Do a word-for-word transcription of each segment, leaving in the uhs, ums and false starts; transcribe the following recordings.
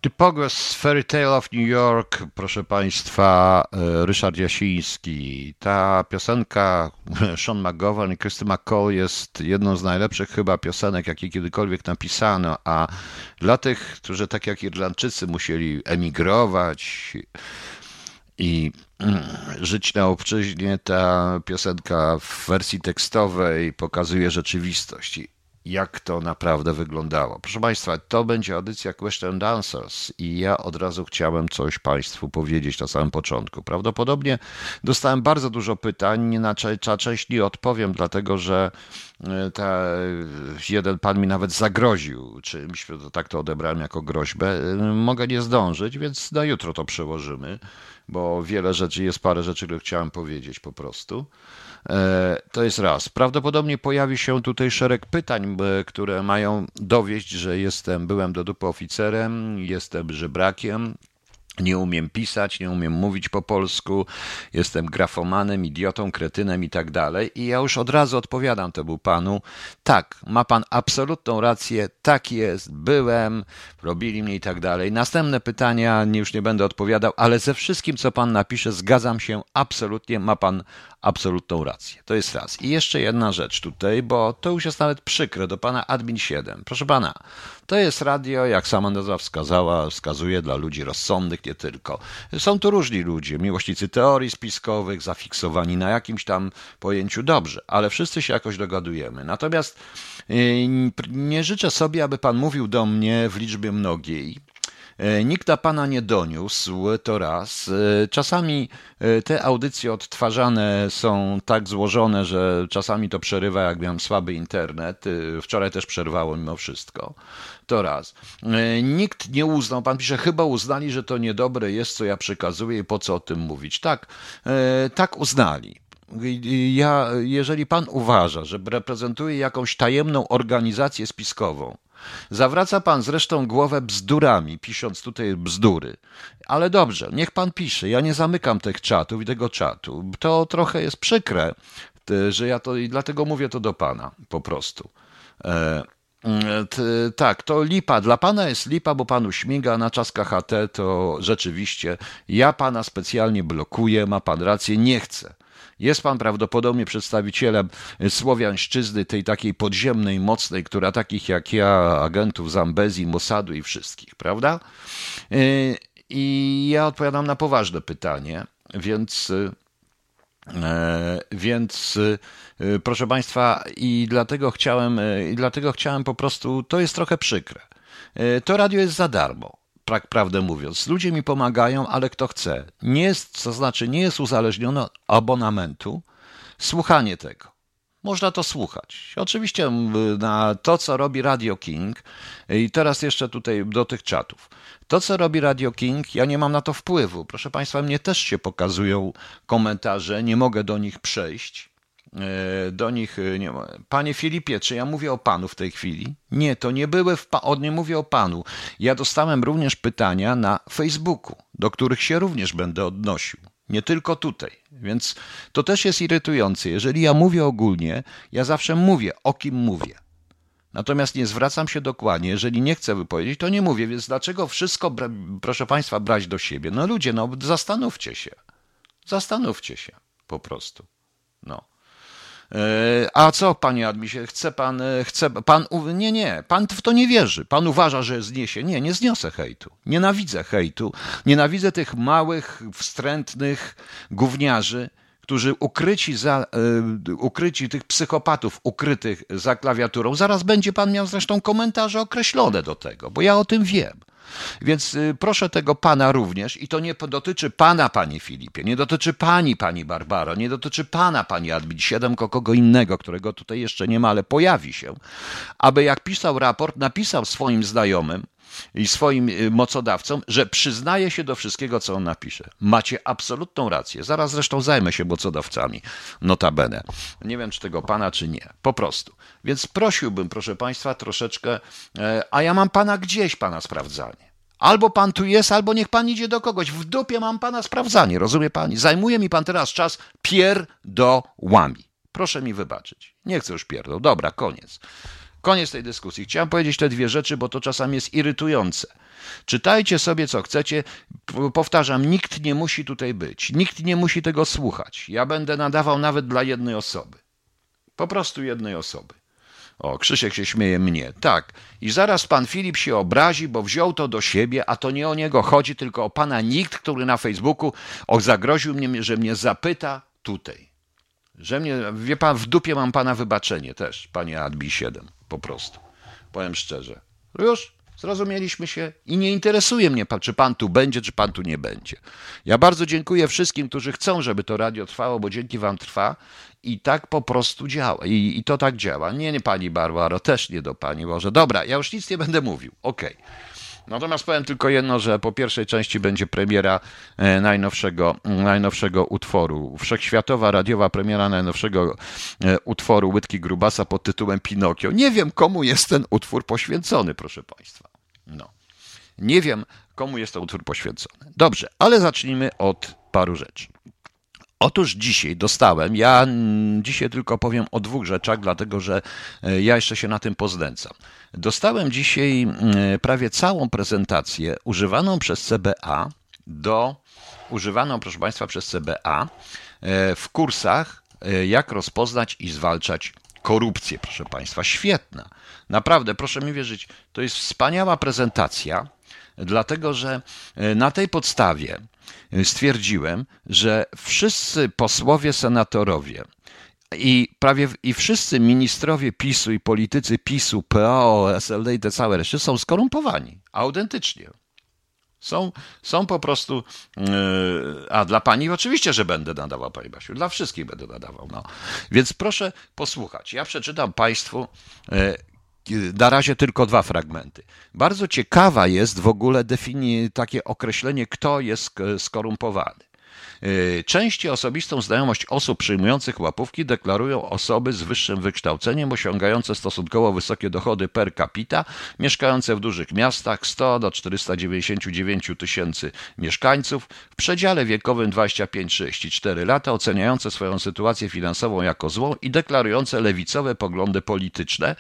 Typogłos Fairy Tale of New York, proszę Państwa, Ryszard Jasiński. Ta piosenka Sean McGowan i Christy McCall jest jedną z najlepszych chyba piosenek, jakie kiedykolwiek napisano, a dla tych, którzy tak jak Irlandczycy musieli emigrować i żyć na obczyźnie, ta piosenka w wersji tekstowej pokazuje rzeczywistość. Jak to naprawdę wyglądało. Proszę Państwa, to będzie audycja Question and Answers i ja od razu chciałem coś Państwu powiedzieć na samym początku. Prawdopodobnie dostałem bardzo dużo pytań, nie na część nie odpowiem, dlatego że ta, jeden pan mi nawet zagroził czymś, to tak to odebrałem jako groźbę. Mogę nie zdążyć, więc na jutro to przełożymy, bo wiele rzeczy, jest parę rzeczy, które chciałem powiedzieć po prostu. To jest raz. Prawdopodobnie pojawi się tutaj szereg pytań, które mają dowieść, że jestem, byłem do dupy oficerem, jestem żebrakiem, nie umiem pisać, nie umiem mówić po polsku, jestem grafomanem, idiotą, kretynem i tak dalej. I ja już od razu odpowiadam temu panu, tak, ma pan absolutną rację, tak jest, byłem, robili mnie i tak dalej. Następne pytania już nie będę odpowiadał, ale ze wszystkim, co pan napisze, zgadzam się absolutnie, ma pan absolutną rację. To jest raz. I jeszcze jedna rzecz tutaj, bo to już jest nawet przykre, do pana Admin siedem. Proszę pana, to jest radio, jak sama nazwa wskazała, wskazuje dla ludzi rozsądnych, nie tylko. Są tu różni ludzie, miłośnicy teorii spiskowych, zafiksowani na jakimś tam pojęciu, dobrze, ale wszyscy się jakoś dogadujemy. Natomiast nie życzę sobie, aby pan mówił do mnie w liczbie mnogiej. Nikt na pana nie doniósł, to raz. Czasami te audycje odtwarzane są tak złożone, że czasami to przerywa, jak miałem słaby internet. Wczoraj też przerwało mimo wszystko. To raz. Nikt nie uznał, pan pisze, chyba uznali, że to niedobre jest, co ja przekazuję i po co o tym mówić. Tak, tak uznali. Ja, jeżeli pan uważa, że reprezentuje jakąś tajemną organizację spiskową, zawraca pan zresztą głowę bzdurami, pisząc tutaj bzdury. Ale dobrze, niech pan pisze. Ja nie zamykam tych czatów i tego czatu. To trochę jest przykre, że ja to i dlatego mówię to do pana po prostu. E, t, tak, to lipa. Dla pana jest lipa, bo panu śmiga na czas K H T, to rzeczywiście ja pana specjalnie blokuję, ma pan rację, nie chcę. Jest pan prawdopodobnie przedstawicielem słowiańszczyzny, tej takiej podziemnej, mocnej, która takich jak ja, agentów Zambezji, Mossadu i wszystkich, prawda? I ja odpowiadam na poważne pytanie, więc, więc proszę państwa, i dlatego chciałem, i dlatego chciałem po prostu, to jest trochę przykre. To radio jest za darmo. Prawdę mówiąc, ludzie mi pomagają, ale kto chce. Nie jest, to znaczy nie jest uzależnione od abonamentu słuchanie tego. Można to słuchać. Oczywiście na to, co robi Radio King i teraz jeszcze tutaj do tych czatów. To, co robi Radio King, ja nie mam na to wpływu. Proszę państwa, mnie też się pokazują komentarze, nie mogę do nich przejść. Do nich nie ma. Panie Filipie, czy ja mówię o panu w tej chwili? Nie, to nie były, w pa- o, nie mówię o panu. Ja dostałem również pytania na Facebooku, do których się również będę odnosił. Nie tylko tutaj. Więc to też jest irytujące. Jeżeli ja mówię ogólnie, ja zawsze mówię, o kim mówię. Natomiast nie zwracam się dokładnie. Jeżeli nie chcę wypowiedzieć, to nie mówię. Więc dlaczego wszystko, bra- proszę państwa, brać do siebie? No ludzie, no zastanówcie się. Zastanówcie się po prostu. No. A co, panie Admisie, chce pan, chce pan, nie, nie, pan w to nie wierzy, pan uważa, że zniesie, nie, nie zniosę hejtu, nienawidzę hejtu, nienawidzę tych małych, wstrętnych gówniarzy, którzy ukryci za, ukryci tych psychopatów ukrytych za klawiaturą, zaraz będzie pan miał zresztą komentarze określone do tego, bo ja o tym wiem. Więc proszę tego pana również, i to nie dotyczy pana, panie Filipie, nie dotyczy pani, pani Barbaro, nie dotyczy pana, pani Admin siedem, tylko kogo innego, którego tutaj jeszcze nie ma, ale pojawi się, aby jak pisał raport, napisał swoim znajomym i swoim mocodawcom, że przyznaje się do wszystkiego, co on napisze. Macie absolutną rację. Zaraz zresztą zajmę się mocodawcami, notabene. Nie wiem, czy tego pana, czy nie. Po prostu. Więc prosiłbym, proszę państwa, troszeczkę, a ja mam pana gdzieś, pana sprawdzanie. Albo pan tu jest, albo niech pan idzie do kogoś. W dupie mam pana sprawdzanie, rozumie pani? Zajmuje mi pan teraz czas pierdołami. Proszę mi wybaczyć. Nie chcę już pierdoł. Dobra, koniec. Koniec tej dyskusji. Chciałem powiedzieć te dwie rzeczy, bo to czasami jest irytujące. Czytajcie sobie, co chcecie. Powtarzam, nikt nie musi tutaj być. Nikt nie musi tego słuchać. Ja będę nadawał nawet dla jednej osoby. Po prostu jednej osoby. O, Krzysiek się śmieje mnie. Tak. I zaraz pan Filip się obrazi, bo wziął to do siebie, a to nie o niego chodzi, tylko o pana nikt, który na Facebooku o, zagroził mnie, że mnie zapyta tutaj. Że mnie, wie pan, w dupie mam pana wybaczenie też, panie Adbi siedem. Po prostu. Powiem szczerze. Już zrozumieliśmy się i nie interesuje mnie, czy pan tu będzie, czy pan tu nie będzie. Ja bardzo dziękuję wszystkim, którzy chcą, żeby to radio trwało, bo dzięki wam trwa i tak po prostu działa. I, i to tak działa. Nie, nie pani Barbaro, też nie do pani Boże. Dobra, ja już nic nie będę mówił. Okej. Okay. Natomiast powiem tylko jedno, że po pierwszej części będzie premiera e, najnowszego, najnowszego utworu. Wszechświatowa radiowa premiera najnowszego e, utworu Łydki Grubasa pod tytułem Pinokio. Nie wiem, komu jest ten utwór poświęcony, proszę państwa. No. Nie wiem, komu jest ten utwór poświęcony. Dobrze, ale zacznijmy od paru rzeczy. Otóż dzisiaj dostałem, ja dzisiaj tylko powiem o dwóch rzeczach, dlatego że ja jeszcze się na tym poznęcam. Dostałem dzisiaj prawie całą prezentację używaną przez C B A do, używaną, proszę państwa, przez C B A w kursach, jak rozpoznać i zwalczać korupcję, proszę państwa. Świetna. Naprawdę, proszę mi wierzyć, to jest wspaniała prezentacja, dlatego że na tej podstawie stwierdziłem, że wszyscy posłowie, senatorowie i prawie i wszyscy ministrowie PiSu i politycy PiSu, P O, S L D i te całe reszty są skorumpowani. Autentycznie. Są, są po prostu... Yy, a dla pani oczywiście, że będę nadawał, pani Basiu. Dla wszystkich będę nadawał. No. Więc proszę posłuchać. Ja przeczytam państwu... Yy, Na razie tylko dwa fragmenty. Bardzo ciekawa jest w ogóle defini- takie określenie, kto jest skorumpowany. Częściej osobistą znajomość osób przyjmujących łapówki deklarują osoby z wyższym wykształceniem, osiągające stosunkowo wysokie dochody per capita, mieszkające w dużych miastach, sto do czterystu dziewięćdziesięciu dziewięciu tysięcy mieszkańców, w przedziale wiekowym dwadzieścia pięć do trzydziestu czterech lat, oceniające swoją sytuację finansową jako złą i deklarujące lewicowe poglądy polityczne.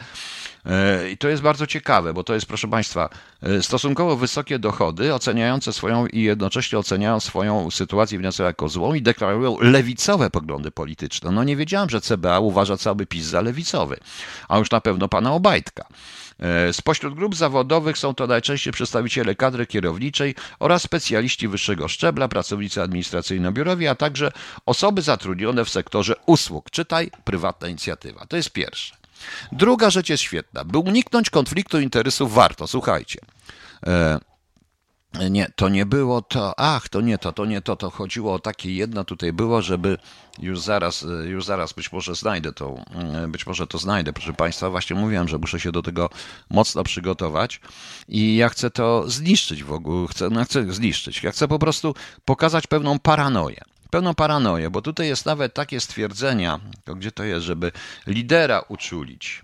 I to jest bardzo ciekawe, bo to jest, proszę państwa, stosunkowo wysokie dochody, oceniające swoją i jednocześnie oceniają swoją sytuację finansową jako złą i deklarują lewicowe poglądy polityczne. No nie wiedziałem, że C B A uważa cały PiS za lewicowy, a już na pewno pana Obajtka. Spośród grup zawodowych są to najczęściej przedstawiciele kadry kierowniczej oraz specjaliści wyższego szczebla, pracownicy administracyjno-biurowi, a także osoby zatrudnione w sektorze usług. Czytaj, prywatna inicjatywa. To jest pierwsze. Druga rzecz jest świetna. By uniknąć konfliktu interesów warto, słuchajcie, e, nie, to nie było to, ach, to nie to, to nie to, to chodziło o takie jedno tutaj było, żeby już zaraz, już zaraz być może znajdę to, być może to znajdę, proszę państwa, właśnie mówiłem, że muszę się do tego mocno przygotować i ja chcę to zniszczyć w ogóle, chcę, no chcę zniszczyć, ja chcę po prostu pokazać pewną paranoję. Pełną paranoję, bo tutaj jest nawet takie stwierdzenia, to gdzie to jest, żeby lidera uczulić.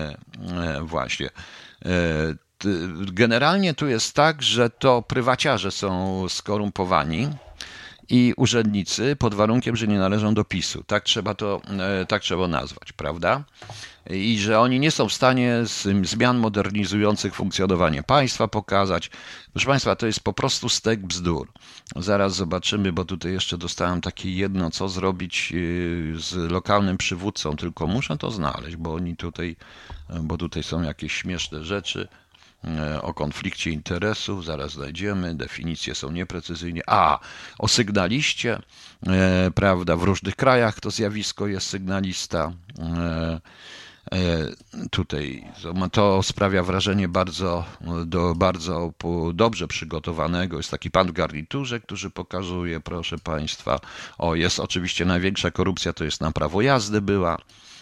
Właśnie. Generalnie tu jest tak, że to prywaciarze są skorumpowani i urzędnicy pod warunkiem, że nie należą do PiSu. Tak trzeba to, tak trzeba nazwać, prawda? I że oni nie są w stanie zmian modernizujących funkcjonowanie państwa pokazać. Proszę państwa, to jest po prostu stek bzdur. Zaraz zobaczymy, bo tutaj jeszcze dostałem takie jedno, co zrobić z lokalnym przywódcą, tylko muszę to znaleźć, bo oni tutaj, bo tutaj są jakieś śmieszne rzeczy o konflikcie interesów, zaraz znajdziemy, definicje są nieprecyzyjnie. A, o sygnaliście, e, prawda, w różnych krajach to zjawisko jest sygnalista. E, Tutaj to sprawia wrażenie bardzo, do, bardzo dobrze przygotowanego. Jest taki pan w garniturze, który pokazuje, proszę państwa, o, jest oczywiście największa korupcja, to jest na prawo jazdy była.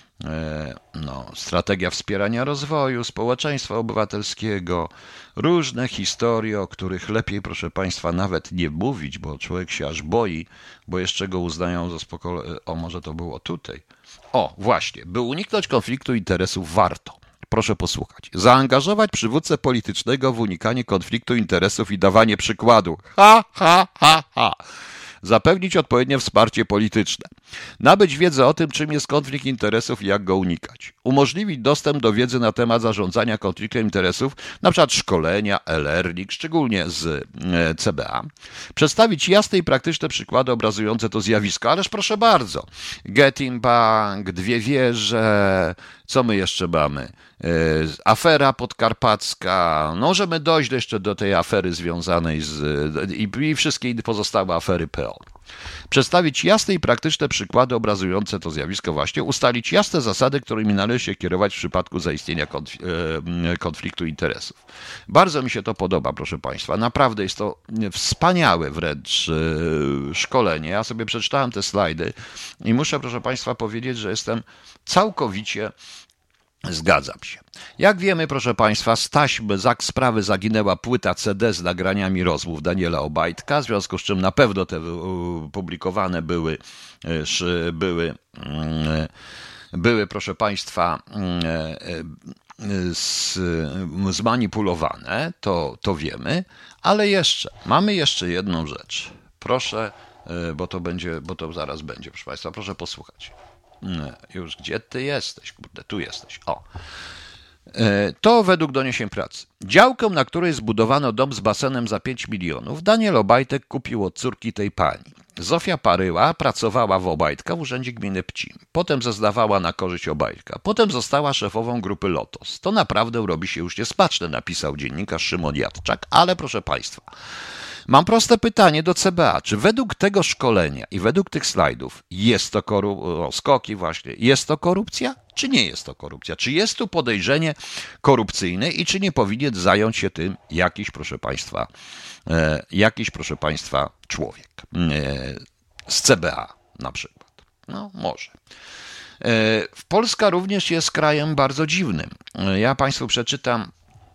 No, strategia wspierania rozwoju społeczeństwa obywatelskiego, różne historie, o których lepiej, proszę państwa, nawet nie mówić, bo człowiek się aż boi, bo jeszcze go uznają za spokojnie. O, może to było tutaj. O, właśnie, by uniknąć konfliktu interesów warto, proszę posłuchać, zaangażować przywódcę politycznego w unikanie konfliktu interesów i dawanie przykładu. Ha, ha, ha, ha. zapewnić odpowiednie wsparcie polityczne, nabyć wiedzę o tym, czym jest konflikt interesów i jak go unikać, umożliwić dostęp do wiedzy na temat zarządzania konfliktem interesów, np. szkolenia, e-learning, szczególnie z C B A, przedstawić jasne i praktyczne przykłady obrazujące to zjawisko. Ależ proszę bardzo, Getin Bank, dwie wieże, co my jeszcze mamy? Afera podkarpacka, no możemy dojść jeszcze do tej afery związanej z i, i wszystkie pozostałe afery P O. Przedstawić jasne i praktyczne przykłady obrazujące to zjawisko właśnie, ustalić jasne zasady, którymi należy się kierować w przypadku zaistnienia konfliktu interesów. Bardzo mi się to podoba, proszę Państwa. Naprawdę jest to wspaniałe wręcz szkolenie. Ja sobie przeczytałem te slajdy i muszę, proszę Państwa, powiedzieć, że jestem całkowicie Zgadzam się. Jak wiemy, proszę Państwa, z taśmy z sprawy zaginęła płyta C D z nagraniami rozmów Daniela Obajtka, w związku z czym na pewno te publikowane były, były, były proszę Państwa, zmanipulowane, to, to wiemy, ale jeszcze, mamy jeszcze jedną rzecz. Proszę, bo to będzie, bo to zaraz będzie, proszę Państwa, proszę posłuchać. Już gdzie ty jesteś? Kurde, tu jesteś. O. To według doniesień pracy. Działkę, na której zbudowano dom z basenem za pięć milionów, Daniel Obajtek kupił od córki tej pani. Zofia Paryła pracowała w Obajtka w urzędzie gminy Pcim. Potem zeznawała na korzyść Obajtka. Potem została szefową grupy Lotos. To naprawdę robi się już niesmaczne, napisał dziennikarz Szymon Jadczak, ale proszę Państwa, mam proste pytanie do C B A. Czy według tego szkolenia i według tych slajdów jest to korupcja, skoki właśnie, jest to korupcja, czy nie jest to korupcja? Czy jest tu podejrzenie korupcyjne i czy nie powinien zająć się tym jakiś, proszę Państwa, e, jakiś, proszę Państwa, człowiek e, z C B A na przykład? No, może. E, Polska również jest krajem bardzo dziwnym. E, ja Państwu przeczytam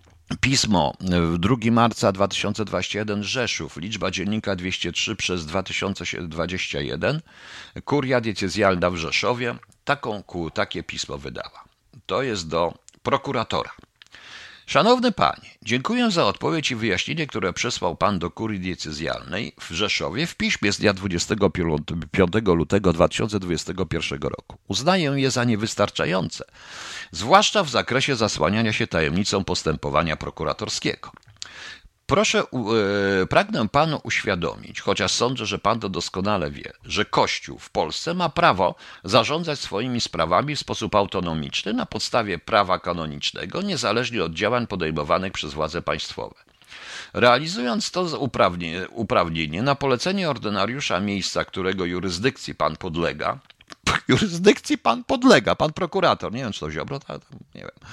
pismo drugiego marca dwa tysiące dwudziestego pierwszego Rzeszów, liczba dziennika dwieście trzy przez dwa tysiące dwudziesty jeden, Kuria Diecezjalna w Rzeszowie taką, takie pismo wydała. To jest do prokuratora. Szanowny Panie, dziękuję za odpowiedź i wyjaśnienie, które przesłał Pan do Kurii Diecezjalnej w Rzeszowie w piśmie z dnia dwudziestego piątego lutego dwa tysiące dwudziestego pierwszego roku. Uznaję je za niewystarczające, zwłaszcza w zakresie zasłaniania się tajemnicą postępowania prokuratorskiego. Proszę, yy, pragnę Panu uświadomić, chociaż sądzę, że Pan to doskonale wie, że Kościół w Polsce ma prawo zarządzać swoimi sprawami w sposób autonomiczny na podstawie prawa kanonicznego, niezależnie od działań podejmowanych przez władze państwowe. Realizując to uprawnienie, uprawnienie na polecenie ordynariusza miejsca, którego jurysdykcji Pan podlega, jurysdykcji Pan podlega, Pan prokurator, nie wiem, czy to Ziobro, ale nie wiem.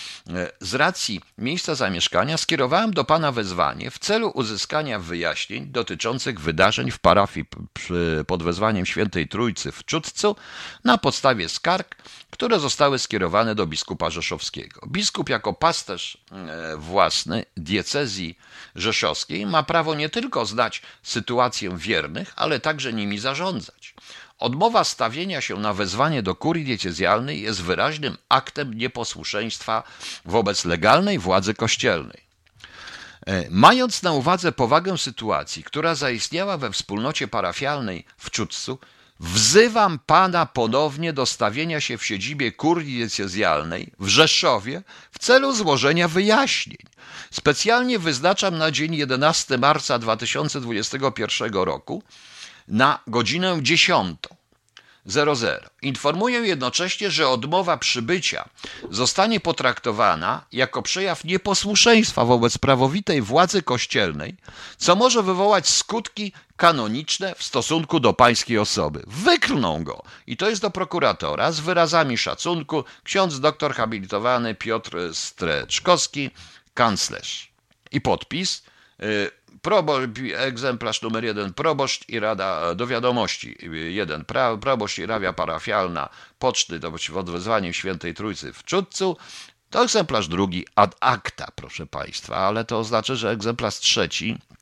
Z racji miejsca zamieszkania skierowałem do Pana wezwanie w celu uzyskania wyjaśnień dotyczących wydarzeń w parafii pod wezwaniem Świętej Trójcy w Czudcu na podstawie skarg, które zostały skierowane do biskupa rzeszowskiego. Biskup jako pasterz własny diecezji rzeszowskiej ma prawo nie tylko znać sytuację wiernych, ale także nimi zarządzać. Odmowa stawienia się na wezwanie do kurii diecezjalnej jest wyraźnym aktem nieposłuszeństwa wobec legalnej władzy kościelnej. Mając na uwadze powagę sytuacji, która zaistniała we wspólnocie parafialnej w Czudcu, wzywam Pana ponownie do stawienia się w siedzibie kurii diecezjalnej w Rzeszowie w celu złożenia wyjaśnień. Specjalnie wyznaczam na dzień jedenastego marca dwa tysiące dwudziestego pierwszego roku na godzinę dziesiątą. Informuję jednocześnie, że odmowa przybycia zostanie potraktowana jako przejaw nieposłuszeństwa wobec prawowitej władzy kościelnej, co może wywołać skutki kanoniczne w stosunku do pańskiej osoby. Wyklną go. I to jest do prokuratora z wyrazami szacunku ksiądz doktor habilitowany Piotr Streczkowski, kanclerz. I podpis. Probo, egzemplarz numer jeden, proboszcz i rada do wiadomości. Jeden, pra, proboszcz i rada parafialna poczty do pod wezwaniem Świętej Trójcy w Czudcu. To egzemplarz drugi ad acta, proszę Państwa, ale to oznacza, że egzemplarz trzeci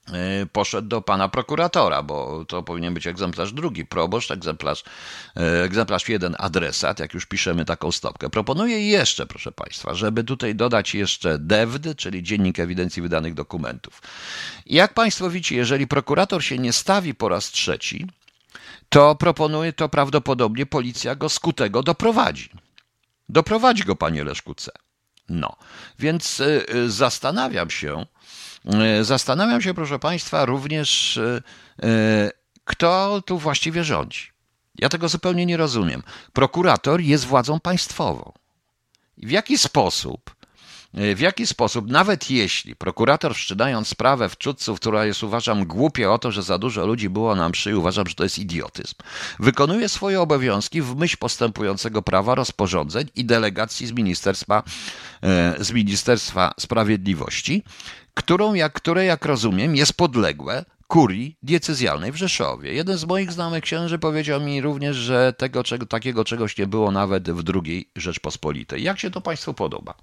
poszedł do pana prokuratora, bo to powinien być egzemplarz drugi, proboszcz, egzemplarz, egzemplarz jeden, adresat, jak już piszemy taką stopkę. Proponuję jeszcze, proszę państwa, żeby tutaj dodać jeszcze D E W D, czyli Dziennik Ewidencji Wydanych Dokumentów. I jak państwo widzicie, jeżeli prokurator się nie stawi po raz trzeci, to proponuję, to prawdopodobnie policja go skutego doprowadzi. Doprowadzi go, panie Leszku C. No, więc y, y, zastanawiam się, y, zastanawiam się, proszę państwa, również y, y, kto tu właściwie rządzi. Ja tego zupełnie nie rozumiem. Prokurator jest władzą państwową. W jaki sposób, w jaki sposób, nawet jeśli prokurator wszczynając sprawę w Czudcu, która jest, uważam, głupia o to, że za dużo ludzi było na mszy, uważam, że to jest idiotyzm, wykonuje swoje obowiązki w myśl postępującego prawa, rozporządzeń i delegacji z Ministerstwa, z Ministerstwa Sprawiedliwości, którą, jak, które, jak rozumiem, jest podległe kurii diecezjalnej w Rzeszowie. Jeden z moich znajomych księży powiedział mi również, że tego, czego, takiego czegoś nie było nawet w drugiej Rzeczpospolitej. Jak się to państwu podoba?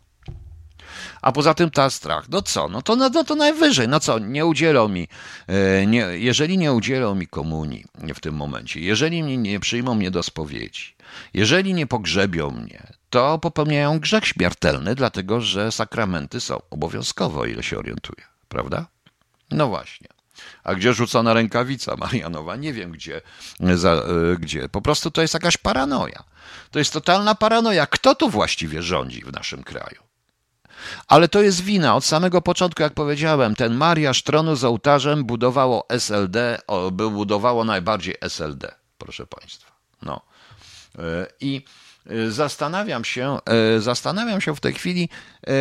A poza tym ta strach, no co, no to, no, no to najwyżej, no co, nie udzielą mi, nie, jeżeli nie udzielą mi komunii w tym momencie, jeżeli mnie nie przyjmą mnie do spowiedzi, jeżeli nie pogrzebią mnie, to popełniają grzech śmiertelny, dlatego że sakramenty są obowiązkowe, o ile się orientuję, prawda? No właśnie. A gdzie rzucona rękawica Marianowa? Nie wiem gdzie, za, gdzie. Po prostu to jest jakaś paranoja. To jest totalna paranoja. Kto tu właściwie rządzi w naszym kraju? Ale to jest wina. Od samego początku, jak powiedziałem, ten mariaż tronu z ołtarzem budowało S L D, budowało najbardziej S L D, proszę państwa. No. I zastanawiam się, zastanawiam się w tej chwili,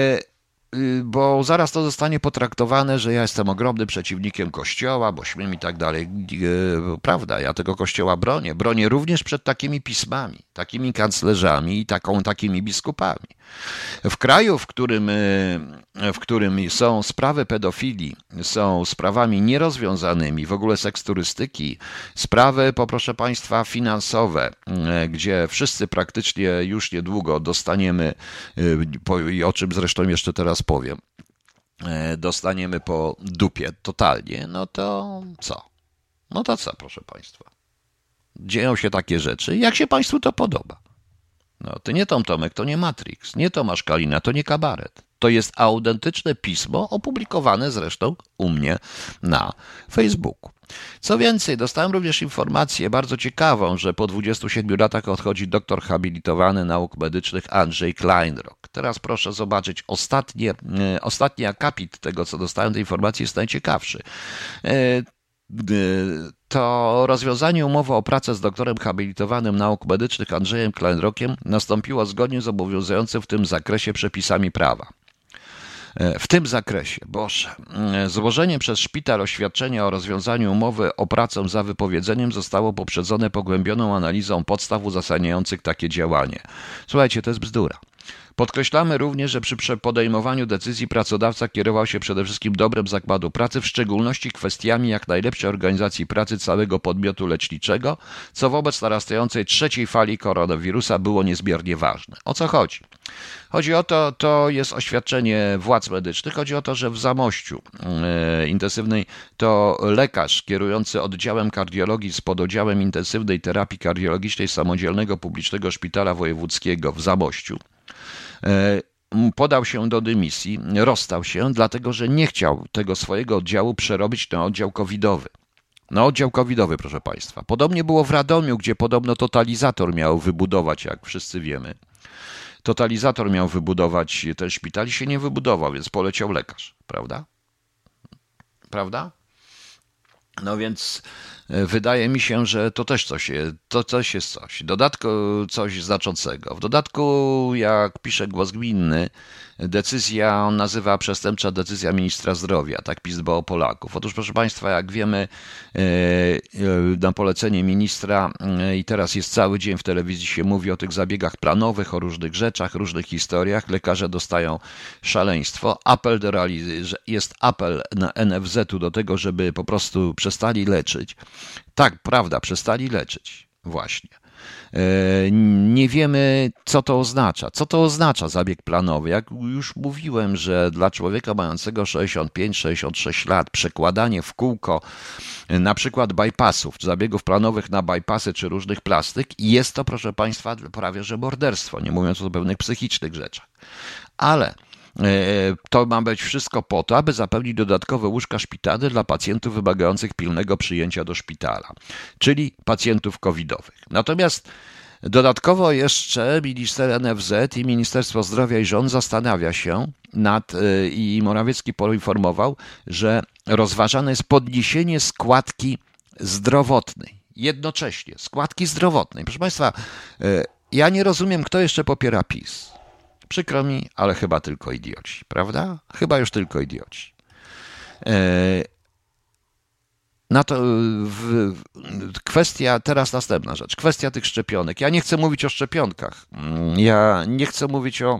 bo zaraz to zostanie potraktowane, że ja jestem ogromnym przeciwnikiem Kościoła, bo śmiem i tak dalej. Prawda, ja tego Kościoła bronię. Bronię również przed takimi pismami, takimi kanclerzami i taką, takimi biskupami. W kraju, w którym, w którym są sprawy pedofilii, są sprawami nierozwiązanymi, w ogóle seks turystyki, sprawy, poproszę państwa, finansowe, gdzie wszyscy praktycznie już niedługo dostaniemy, i o czym zresztą jeszcze teraz powiem, dostaniemy po dupie totalnie, no to co? No to co, proszę państwa? Dzieją się takie rzeczy, jak się państwu to podoba. No, to nie Tom Tomek, to nie Matrix, nie Tomasz Kalina, to nie kabaret. To jest autentyczne pismo, opublikowane zresztą u mnie na Facebooku. Co więcej, dostałem również informację bardzo ciekawą, że po dwudziestu siedmiu latach odchodzi doktor habilitowany nauk medycznych Andrzej Kleinrock. Teraz proszę zobaczyć, ostatnie, ostatni akapit tego, co dostałem, tej informacji jest najciekawszy. To rozwiązanie umowy o pracę z doktorem habilitowanym nauk medycznych Andrzejem Kleinrockiem nastąpiło zgodnie z obowiązującym w tym zakresie przepisami prawa. W tym zakresie, boże, złożenie przez szpital oświadczenia o rozwiązaniu umowy o pracę za wypowiedzeniem zostało poprzedzone pogłębioną analizą podstaw uzasadniających takie działanie. Słuchajcie, to jest bzdura. Podkreślamy również, że przy podejmowaniu decyzji pracodawca kierował się przede wszystkim dobrem zakładu pracy, w szczególności kwestiami jak najlepszej organizacji pracy całego podmiotu leczniczego, co wobec narastającej trzeciej fali koronawirusa było niezmiernie ważne. O co chodzi? Chodzi o to, to jest oświadczenie władz medycznych, chodzi o to, że w Zamościu yy, intensywnej to lekarz kierujący oddziałem kardiologii z pododdziałem intensywnej terapii kardiologicznej Samodzielnego Publicznego Szpitala Wojewódzkiego w Zamościu podał się do dymisji, rozstał się, dlatego że nie chciał tego swojego oddziału przerobić na oddział covidowy. Na oddział covidowy, proszę państwa. Podobnie było w Radomiu, gdzie podobno totalizator miał wybudować, jak wszyscy wiemy. Totalizator miał wybudować ten szpital i się nie wybudował, więc poleciał lekarz, prawda? Prawda? No więc wydaje mi się, że to też coś, to coś jest coś. W dodatku coś znaczącego. W dodatku, jak pisze Głos Gminny, decyzja, on nazywa przestępcza decyzja ministra zdrowia, tak PiS dba o Polaków. Otóż, proszę państwa, jak wiemy, na polecenie ministra i teraz jest cały dzień w telewizji się mówi o tych zabiegach planowych, o różnych rzeczach, różnych historiach. Lekarze dostają szaleństwo. Apel do realizacji, jest apel na N F Z-u do tego, żeby po prostu przestali leczyć. Tak, prawda, przestali leczyć. Właśnie. Nie wiemy, co to oznacza. Co to oznacza zabieg planowy? Jak już mówiłem, że dla człowieka mającego sześćdziesiąt pięć sześćdziesiąt sześć lat przekładanie w kółko na przykład bypassów, zabiegów planowych na bypassy czy różnych plastyk, jest to, proszę Państwa, prawie że morderstwo, nie mówiąc o pewnych psychicznych rzeczach. Ale to ma być wszystko po to, aby zapewnić dodatkowe łóżka szpitalne dla pacjentów wymagających pilnego przyjęcia do szpitala, czyli pacjentów covidowych. Natomiast dodatkowo jeszcze minister N F Z i Ministerstwo Zdrowia i rząd zastanawia się nad, i Morawiecki poinformował, że rozważane jest podniesienie składki zdrowotnej. Jednocześnie składki zdrowotnej. Proszę Państwa, ja nie rozumiem, kto jeszcze popiera PiS. Przykro mi, ale chyba tylko idioci, prawda? Chyba już tylko idioci. Na to w, w, kwestia, teraz następna rzecz, kwestia tych szczepionek. Ja nie chcę mówić o szczepionkach. Ja nie chcę mówić o,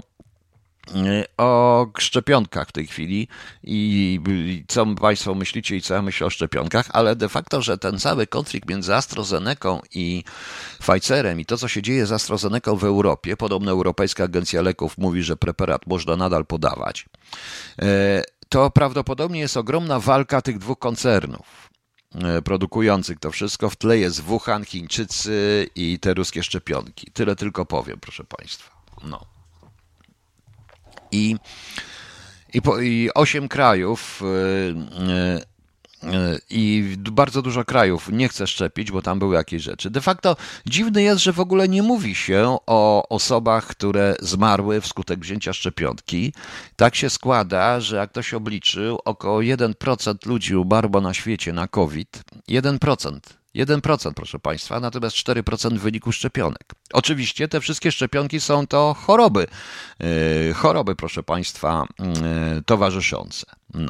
o szczepionkach w tej chwili i, i co Państwo myślicie i co ja myślę o szczepionkach, ale de facto, że ten cały konflikt między AstraZeneką i Pfizerem i to, co się dzieje z AstraZeneką w Europie, podobno Europejska Agencja Leków mówi, że preparat można nadal podawać, to prawdopodobnie jest ogromna walka tych dwóch koncernów produkujących to wszystko. W tle jest Wuhan, Chińczycy i te ruskie szczepionki. Tyle tylko powiem, proszę Państwa. No. I, i, po, i osiem krajów yy, yy, i bardzo dużo krajów nie chce szczepić, bo tam były jakieś rzeczy. De facto dziwne jest, że w ogóle nie mówi się o osobach, które zmarły wskutek wzięcia szczepionki. Tak się składa, że jak ktoś obliczył, około jeden procent ludzi umarło na świecie na COVID. jeden procent. jeden procent, proszę Państwa, natomiast cztery procent w wyniku szczepionek. Oczywiście te wszystkie szczepionki są to choroby, yy, choroby, proszę Państwa, yy, towarzyszące. No.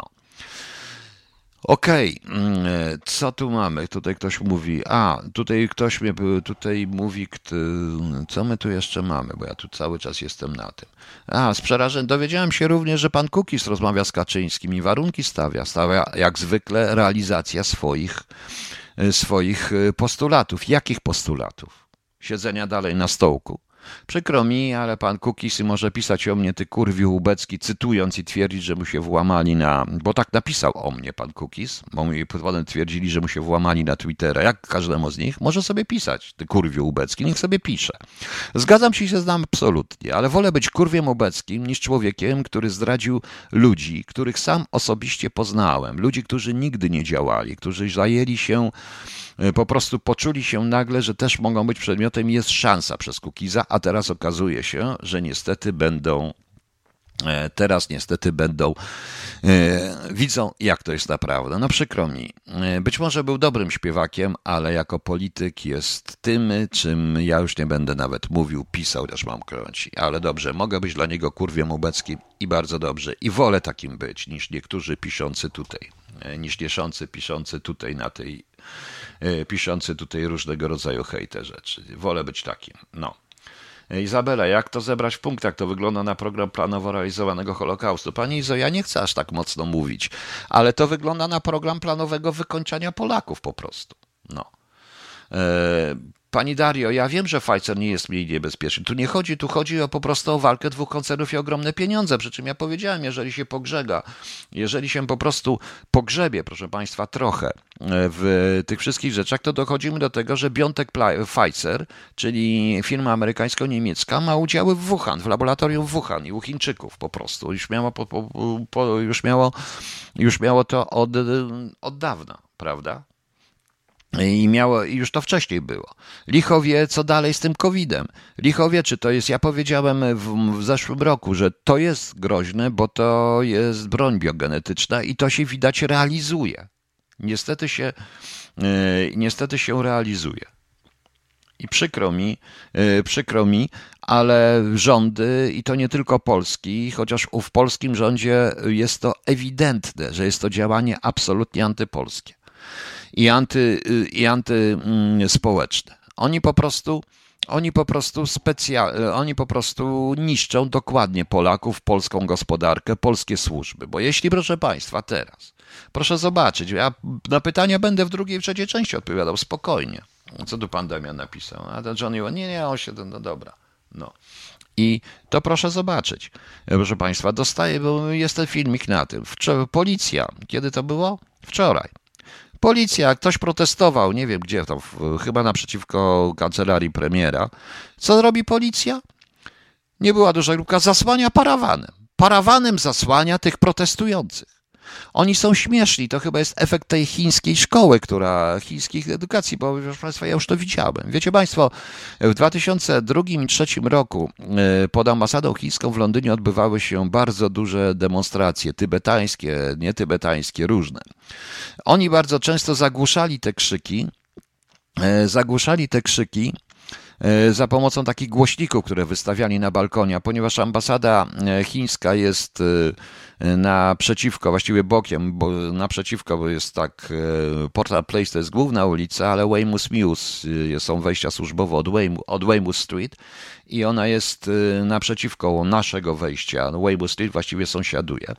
Okej, okay. Co tu mamy? Tutaj ktoś mówi, a tutaj ktoś mnie tutaj mówi, co my tu jeszcze mamy, bo ja tu cały czas jestem na tym. A, z przerażeniem dowiedziałem się również, że pan Kukiz rozmawia z Kaczyńskim i warunki stawia, stawia jak zwykle realizacja swoich swoich postulatów. Jakich postulatów? Siedzenia dalej na stołku. Przykro mi, ale pan Kukiz może pisać o mnie, ty kurwiu ubecki, cytując i twierdzić, że mu się włamali na... Bo tak napisał o mnie pan Kukiz, bo mi potem twierdzili, że mu się włamali na Twittera. Jak każdemu z nich? Może sobie pisać, ty kurwiu ubecki, niech sobie pisze. Zgadzam się i się znam absolutnie, ale wolę być kurwiem ubeckim niż człowiekiem, który zdradził ludzi, których sam osobiście poznałem. Ludzi, którzy nigdy nie działali, którzy zajęli się... Po prostu poczuli się nagle, że też mogą być przedmiotem i jest szansa przez Kukiza, a teraz okazuje się, że niestety będą, teraz niestety będą, widzą jak to jest naprawdę. No przykro mi, być może był dobrym śpiewakiem, ale jako polityk jest tym, czym ja już nie będę nawet mówił, pisał, też mam krąci. Ale dobrze, mogę być dla niego kurwiem ubeckim i bardzo dobrze. I wolę takim być, niż niektórzy piszący tutaj, niż nieszący piszący tutaj na tej piszący tutaj różnego rodzaju hejte rzeczy. Wolę być takim. No. Izabela, jak to zebrać w punktach? To wygląda na program planowo realizowanego Holokaustu. Pani Izo, ja nie chcę aż tak mocno mówić, ale to wygląda na program planowego wykończenia Polaków po prostu. No. E- Pani Dario, ja wiem, że Pfizer nie jest mniej niebezpieczny. Tu nie chodzi, tu chodzi o po prostu o walkę dwóch koncernów i ogromne pieniądze. Przy czym ja powiedziałem, jeżeli się pogrzega, jeżeli się po prostu pogrzebie, proszę Państwa, trochę w tych wszystkich rzeczach, to dochodzimy do tego, że BioNTech Pfizer, czyli firma amerykańsko-niemiecka, ma udziały w Wuhan, w laboratorium w Wuhan i u Chińczyków po prostu. Już miało, po, po, po, już miało, już miało to od, od dawna, prawda? I miało, i już to wcześniej było. Licho wie, co dalej z tym kowidem. Licho wie, czy to jest, ja powiedziałem w, w zeszłym roku, że to jest groźne, bo to jest broń biogenetyczna i to się widać realizuje. Niestety się, yy, niestety się realizuje. I przykro mi, yy, przykro mi, ale rządy, i to nie tylko Polski, chociaż w polskim rządzie jest to ewidentne, że jest to działanie absolutnie antypolskie i, anty, i antyspołeczne. Oni po prostu Oni po prostu specja- oni po prostu niszczą dokładnie Polaków, polską gospodarkę, polskie służby. Bo jeśli, proszę Państwa, teraz, proszę zobaczyć, ja na pytania będę w drugiej, w trzeciej części odpowiadał spokojnie. Co tu pan Damian napisał? A to Johnny, nie, nie, on się, no dobra. No. I to proszę zobaczyć, proszę Państwa, dostaję, bo jest ten filmik na tym. Wczoraj, policja, kiedy to było? Wczoraj. Policja, ktoś protestował, nie wiem gdzie, to chyba naprzeciwko kancelarii premiera. Co robi policja? Nie była duża grupka, zasłania parawanem. Parawanem zasłania tych protestujących. Oni są śmieszni, to chyba jest efekt tej chińskiej szkoły, która, chińskich edukacji, bo proszę Państwa, ja już to widziałem. Wiecie Państwo, w dwa tysiące drugim i dwa tysiące trzecim roku pod ambasadą chińską w Londynie odbywały się bardzo duże demonstracje, tybetańskie, nietybetańskie, różne. Oni bardzo często zagłuszali te krzyki, zagłuszali te krzyki za pomocą takich głośników, które wystawiali na balkonie, ponieważ ambasada chińska jest naprzeciwko, właściwie bokiem, bo naprzeciwko, bo jest tak, Portland Place to jest główna ulica, ale Weymouth Mews są wejścia służbowe od Weymouth, od Weymouth Street i ona jest naprzeciwko naszego wejścia. Weymouth Street właściwie sąsiaduje.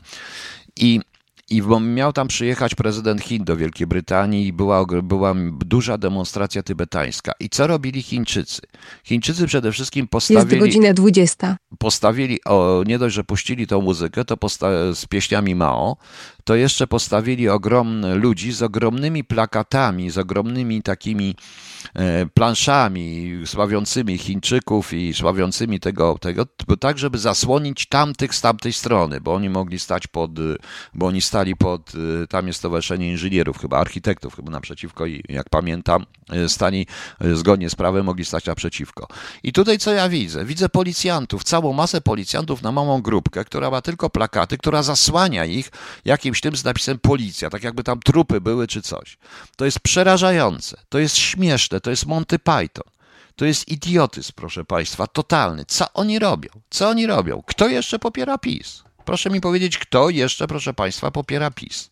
I I miał tam przyjechać prezydent Chin do Wielkiej Brytanii i była, była duża demonstracja tybetańska. I co robili Chińczycy? Chińczycy przede wszystkim postawili... Jest godzina dwudziesta. Postawili, o, nie dość, że puścili tą muzykę to posta- z pieśniami Mao, to jeszcze postawili ogromne ludzi z ogromnymi plakatami, z ogromnymi takimi e, planszami sławiącymi Chińczyków i sławiącymi tego, tego, tak żeby zasłonić tamtych z tamtej strony, bo oni mogli stać pod, bo oni stali pod, tam jest Stowarzyszenie Inżynierów, chyba architektów, chyba naprzeciwko i jak pamiętam, stali zgodnie z prawem, mogli stać naprzeciwko. I tutaj co ja widzę? Widzę policjantów, całą masę policjantów na małą grupkę, która ma tylko plakaty, która zasłania ich jakimś tym z napisem policja, tak jakby tam trupy były czy coś. To jest przerażające, to jest śmieszne, to jest Monty Python. To jest idiotyzm, proszę Państwa, totalny. Co oni robią? Co oni robią? Kto jeszcze popiera PiS? Proszę mi powiedzieć, kto jeszcze, proszę Państwa, popiera PiS?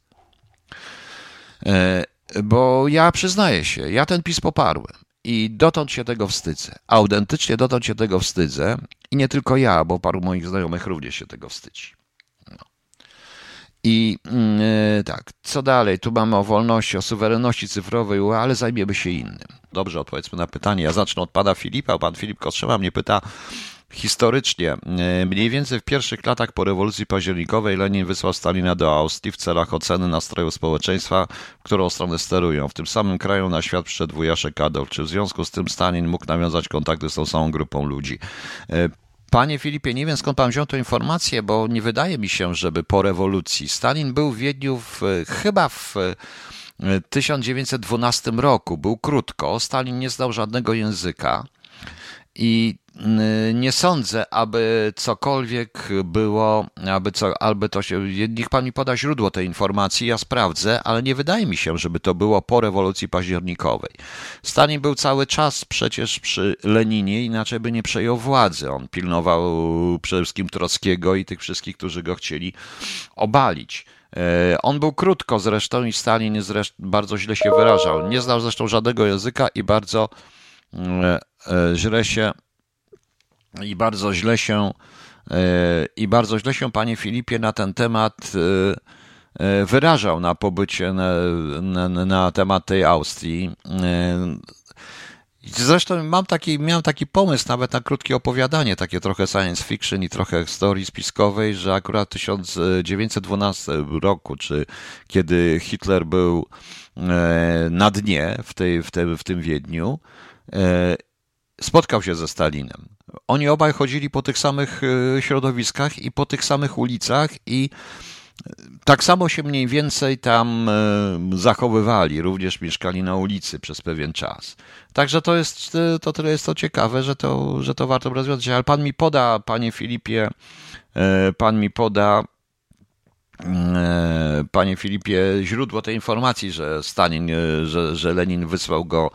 E, bo ja przyznaję się, ja ten PiS poparłem i dotąd się tego wstydzę. Autentycznie dotąd się tego wstydzę i nie tylko ja, bo paru moich znajomych również się tego wstydzi. No. I yy, tak, co dalej? Tu mamy o wolności, o suwerenności cyfrowej, ale zajmiemy się innym. Dobrze, odpowiedzmy na pytanie. Ja zacznę od pana Filipa. Pan Filip Kostrzewa mnie pyta, historycznie, mniej więcej w pierwszych latach po rewolucji październikowej Lenin wysłał Stalina do Austrii w celach oceny nastrojów społeczeństwa, w którą stronę sterują. W tym samym kraju na świat przyszedł wujaszek Adolf. Czy w związku z tym Stalin mógł nawiązać kontakty z tą samą grupą ludzi? Panie Filipie, nie wiem skąd pan wziął tę informację, bo nie wydaje mi się, żeby po rewolucji. Stalin był w Wiedniu w, chyba w tysiąc dziewięćset dwunastym roku. Był krótko. Stalin nie znał żadnego języka i nie sądzę, aby cokolwiek było, aby co, aby to się, niech pan mi poda źródło tej informacji, ja sprawdzę, ale nie wydaje mi się, żeby to było po rewolucji październikowej. Stalin był cały czas przecież przy Leninie, inaczej by nie przejął władzy. On pilnował przede wszystkim Trockiego i tych wszystkich, którzy go chcieli obalić. On był krótko zresztą i Stalin zresztą bardzo źle się wyrażał. Nie znał zresztą żadnego języka i bardzo źle się i bardzo źle się i bardzo źle się, panie Filipie, na ten temat wyrażał na pobycie na, na, na temat tej Austrii. Zresztą mam taki, miałem taki pomysł nawet na krótkie opowiadanie, takie trochę science fiction i trochę historii spiskowej, że akurat w tysiąc dziewięćset dwunastym roku, czy kiedy Hitler był na dnie w, tej, w, tej, w tym Wiedniu, spotkał się ze Stalinem. Oni obaj chodzili po tych samych środowiskach i po tych samych ulicach i tak samo się mniej więcej tam zachowywali, również mieszkali na ulicy przez pewien czas. Także to jest to, tyle jest to ciekawe, że to, że to warto rozwiązać. Ale pan mi poda, panie Filipie, pan mi poda, panie Filipie, źródło tej informacji, że Stalin, że, że Lenin wysłał go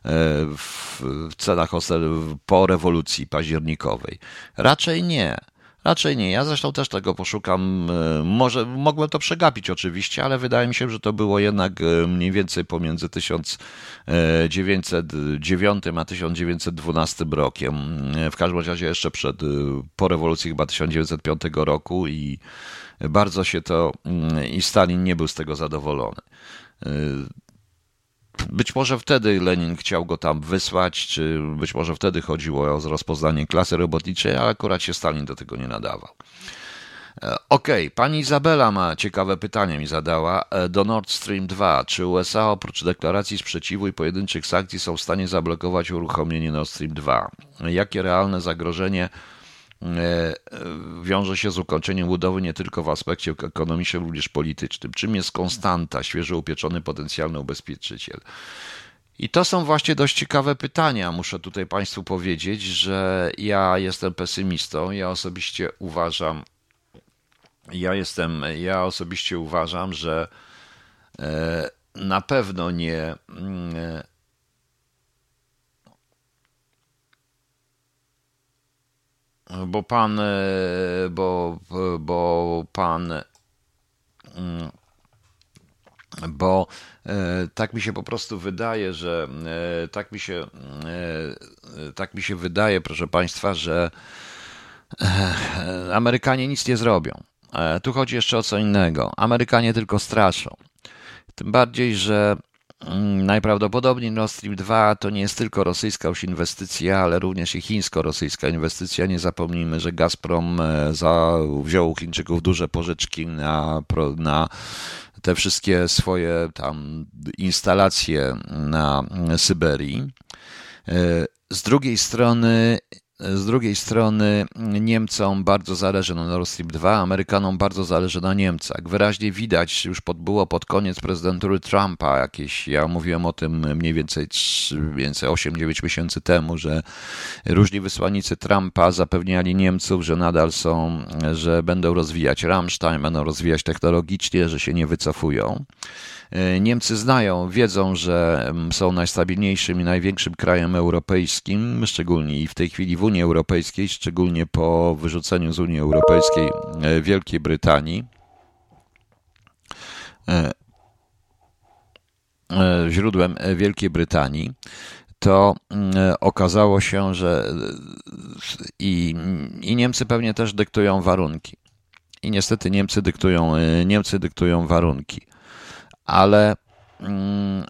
w celach po rewolucji październikowej. Raczej nie. Raczej nie. Ja zresztą też tego poszukam. e, Może mogłem to przegapić oczywiście, ale wydaje mi się, że to było jednak e, mniej więcej pomiędzy tysiąc dziewięćset dziewiątym a tysiąc dziewięćset dwunastym rokiem. E, W każdym razie jeszcze przed, e, po rewolucji chyba tysiąc dziewięćset piątego roku i bardzo się to mm, i Stalin nie był z tego zadowolony. E, Być może wtedy Lenin chciał go tam wysłać, czy być może wtedy chodziło o rozpoznanie klasy robotniczej, ale akurat się Stalin do tego nie nadawał. E, Okej, pani Izabela ma ciekawe pytanie mi zadała. E, Do Nord Stream dwa. Czy U S A oprócz deklaracji sprzeciwu i pojedynczych sankcji są w stanie zablokować uruchomienie Nord Stream dwa? Jakie realne zagrożenie e, wiąże się z ukończeniem budowy nie tylko w aspekcie ekonomicznym, również politycznym? Czym jest Konstanta, świeżo upieczony potencjalny ubezpieczyciel? I to są właśnie dość ciekawe pytania. Muszę tutaj Państwu powiedzieć, że ja jestem pesymistą. Ja osobiście uważam, ja jestem, ja osobiście uważam, że e, na pewno nie, mm, e, bo pan, e, bo, bo pan, mm, bo e, tak mi się po prostu wydaje, że e, tak mi się, e, tak mi się wydaje, proszę Państwa, że e, Amerykanie nic nie zrobią. E, Tu chodzi jeszcze o co innego. Amerykanie tylko straszą. Tym bardziej, że mm, najprawdopodobniej Nord Stream dwa to nie jest tylko rosyjska już inwestycja, ale również i chińsko-rosyjska inwestycja. Nie zapomnijmy, że Gazprom e, za, wziął u Chińczyków duże pożyczki na, pro- na te wszystkie swoje tam instalacje na Syberii. E, Z drugiej strony, z drugiej strony Niemcom bardzo zależy na Nord Stream dwa, Amerykanom bardzo zależy na Niemcach. Wyraźnie widać, już pod, było pod koniec prezydentury Trumpa jakieś, ja mówiłem o tym mniej więcej, trzy- mniej więcej osiem dziewięć miesięcy temu, że różni wysłannicy Trumpa zapewniali Niemców, że nadal są, że będą rozwijać Rammstein, będą rozwijać technologicznie, że się nie wycofują. Niemcy znają, wiedzą, że mm, są najstabilniejszym i największym krajem europejskim, szczególnie i w tej chwili w Unii Europejskiej, szczególnie po wyrzuceniu z Unii Europejskiej e, Wielkiej Brytanii. E, e, Źródłem e, Wielkiej Brytanii, to mm, e, okazało się, że e, i, i Niemcy pewnie też dyktują warunki. I niestety Niemcy dyktują, e, Niemcy dyktują warunki. Ale mm,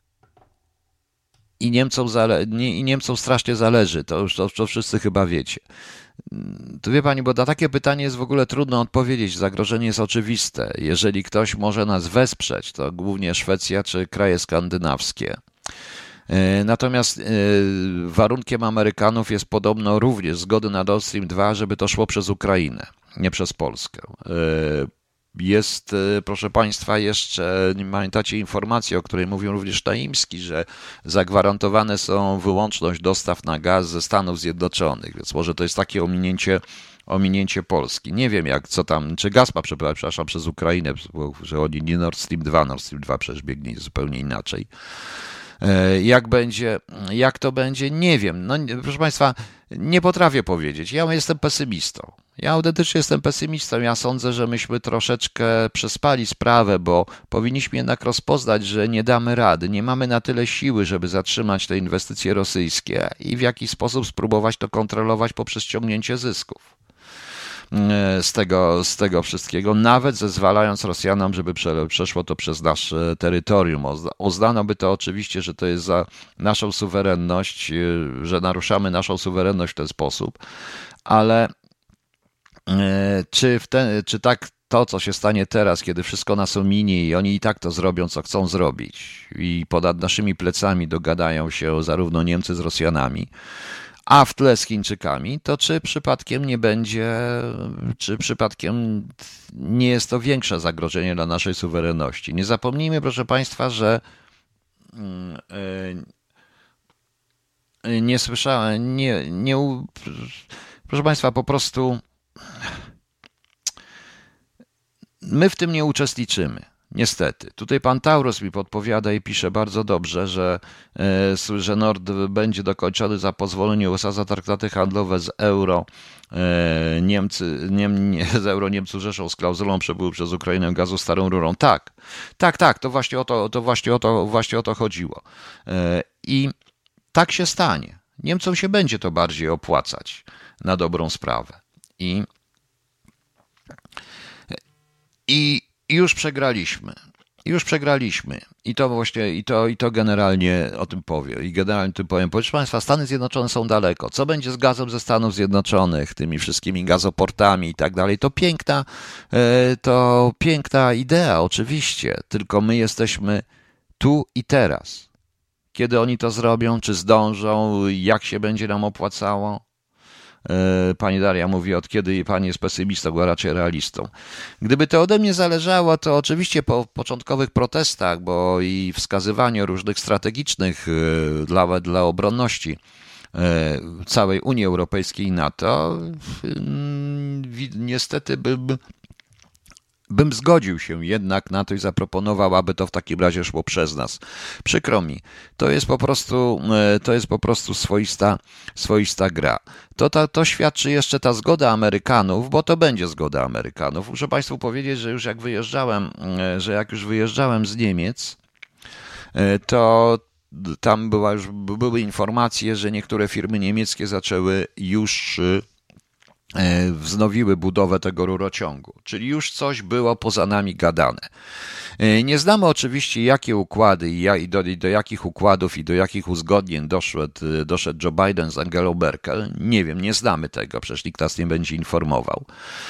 i Niemcom, zale, nie, i Niemcom strasznie zależy, to już to, to wszyscy chyba wiecie. Mm, To wie pani, bo na takie pytanie jest w ogóle trudno odpowiedzieć. Zagrożenie jest oczywiste. Jeżeli ktoś może nas wesprzeć, to głównie Szwecja czy kraje skandynawskie. E, Natomiast e, warunkiem Amerykanów jest podobno również zgody na Nord Stream dwa, żeby to szło przez Ukrainę, nie przez Polskę. E, Jest, e, proszę Państwa, jeszcze nie pamiętacie informacji, o której mówił również Naimski, że zagwarantowane są wyłączność dostaw na gaz ze Stanów Zjednoczonych, więc może to jest takie ominięcie, ominięcie Polski. Nie wiem jak, co tam, czy gaz ma, przepraszam, przez Ukrainę, bo, że oni nie Nord Stream dwa, Nord Stream dwa przecież biegnie zupełnie inaczej. E, Jak będzie, jak to będzie, nie wiem. No, nie- proszę Państwa, nie potrafię powiedzieć. Ja jestem pesymistą. Ja autentycznie jestem pesymistą. Ja sądzę, że myśmy troszeczkę przespali sprawę, bo powinniśmy jednak rozpoznać, że nie damy rady. Nie mamy na tyle siły, żeby zatrzymać te inwestycje rosyjskie i w jakiś sposób spróbować to kontrolować poprzez ściągnięcie zysków e, z tego, z tego wszystkiego, nawet zezwalając Rosjanom, żeby prze, przeszło to przez nasze terytorium. Ozna- Uznano by to oczywiście, że to jest za naszą suwerenność, e, że naruszamy naszą suwerenność w ten sposób, ale e, czy, w ten, czy tak to, co się stanie teraz, kiedy wszystko nas ominie i oni i tak to zrobią, co chcą zrobić i ponad naszymi plecami dogadają się zarówno Niemcy z Rosjanami, a w tle z Chińczykami, to czy przypadkiem nie będzie, czy przypadkiem nie jest to większe zagrożenie dla naszej suwerenności? Nie zapomnijmy, proszę Państwa, że mm, e, nie słyszałem, nie, nie, u- proszę Państwa, po prostu my w tym nie uczestniczymy. Niestety. Tutaj pan Taurus mi podpowiada i pisze bardzo dobrze, że, e, że Nord będzie dokończony za pozwolenie U S A za traktaty handlowe z euro. E, Niemcy, nie, nie, z euro Niemcy rzeszą z klauzulą przebywu przez Ukrainę gazu starą rurą. Tak, tak, tak, to właśnie o to, to, właśnie o to, właśnie o to chodziło. E, I tak się stanie. Niemcom się będzie to bardziej opłacać na dobrą sprawę. I, i już przegraliśmy. Już przegraliśmy. I to właśnie, i to, i to generalnie o tym powiem. I generalnie o tym powiem. Proszę Państwa, Stany Zjednoczone są daleko. Co będzie z gazem ze Stanów Zjednoczonych, tymi wszystkimi gazoportami i tak dalej? To piękna, to piękna idea, oczywiście. Tylko my jesteśmy tu i teraz. Kiedy oni to zrobią, czy zdążą, jak się będzie nam opłacało? Pani Daria mówi, od kiedy pani jest pesymistą, a raczej realistą. Gdyby to ode mnie zależało, to oczywiście po początkowych protestach, bo i wskazywaniu różnych strategicznych dla, dla obronności całej Unii Europejskiej i NATO, niestety bym bym zgodził się jednak na to i zaproponował, aby to w takim razie szło przez nas. Przykro mi, to jest po prostu, to jest po prostu swoista, swoista gra. To, to, to świadczy jeszcze ta zgoda Amerykanów, bo to będzie zgoda Amerykanów. Muszę Państwu powiedzieć, że już jak wyjeżdżałem, że jak już wyjeżdżałem z Niemiec, to tam była już, były informacje, że niektóre firmy niemieckie zaczęły już wznowiły budowę tego rurociągu, czyli już coś było poza nami gadane. Nie znamy oczywiście, jakie układy i do, i do jakich układów i do jakich uzgodnień doszedł, doszedł Joe Biden z Angelą Merkel. Nie wiem, nie znamy tego, przecież nikt nas nie będzie informował.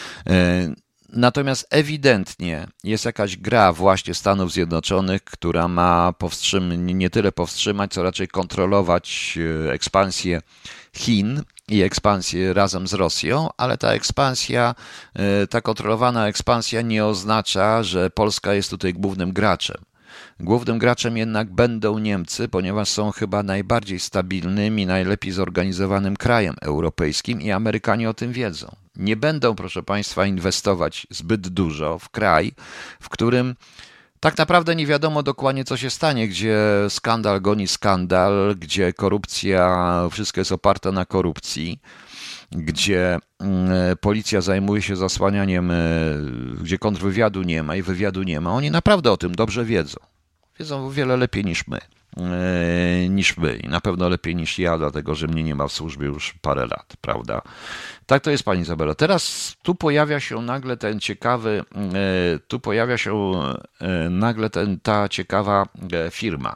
Natomiast ewidentnie jest jakaś gra właśnie Stanów Zjednoczonych, która ma powstrzymać, nie tyle powstrzymać, co raczej kontrolować ekspansję Chin i ekspansję razem z Rosją, ale ta ekspansja, ta kontrolowana ekspansja nie oznacza, że Polska jest tutaj głównym graczem. Głównym graczem jednak będą Niemcy, ponieważ są chyba najbardziej stabilnym i najlepiej zorganizowanym krajem europejskim i Amerykanie o tym wiedzą. Nie będą, proszę Państwa, inwestować zbyt dużo w kraj, w którym tak naprawdę nie wiadomo dokładnie, co się stanie, gdzie skandal goni skandal, gdzie korupcja, wszystko jest oparte na korupcji, gdzie policja zajmuje się zasłanianiem, gdzie kontrwywiadu nie ma i wywiadu nie ma. Oni naprawdę o tym dobrze wiedzą. Wiedzą o wiele lepiej niż my. niż my i na pewno lepiej niż ja, dlatego że mnie nie ma w służbie już parę lat, prawda? Tak to jest, pani Izabela. Teraz tu pojawia się nagle ten ciekawy, tu pojawia się nagle ten, ta ciekawa firma.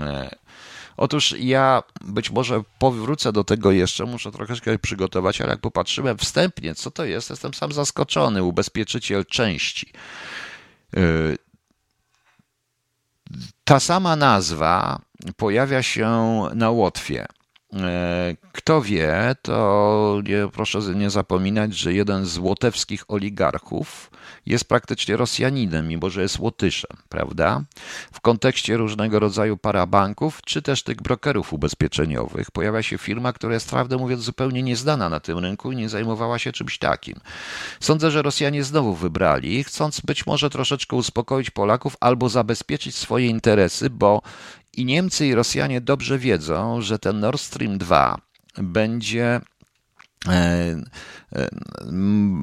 Otóż ja być może powrócę do tego jeszcze, muszę troszeczkę przygotować, ale jak popatrzyłem wstępnie, co to jest, jestem sam zaskoczony. Ubezpieczyciel części. Ta sama nazwa pojawia się na Łotwie. Kto wie, to nie, proszę nie zapominać, że jeden z łotewskich oligarchów jest praktycznie Rosjaninem, mimo że jest Łotyszem, prawda? W kontekście różnego rodzaju parabanków, czy też tych brokerów ubezpieczeniowych pojawia się firma, która jest, prawdę mówiąc, zupełnie nieznana na tym rynku i nie zajmowała się czymś takim. Sądzę, że Rosjanie znowu wybrali, chcąc być może troszeczkę uspokoić Polaków albo zabezpieczyć swoje interesy, bo i Niemcy, i Rosjanie dobrze wiedzą, że ten Nord Stream dwa będzie e, e, m,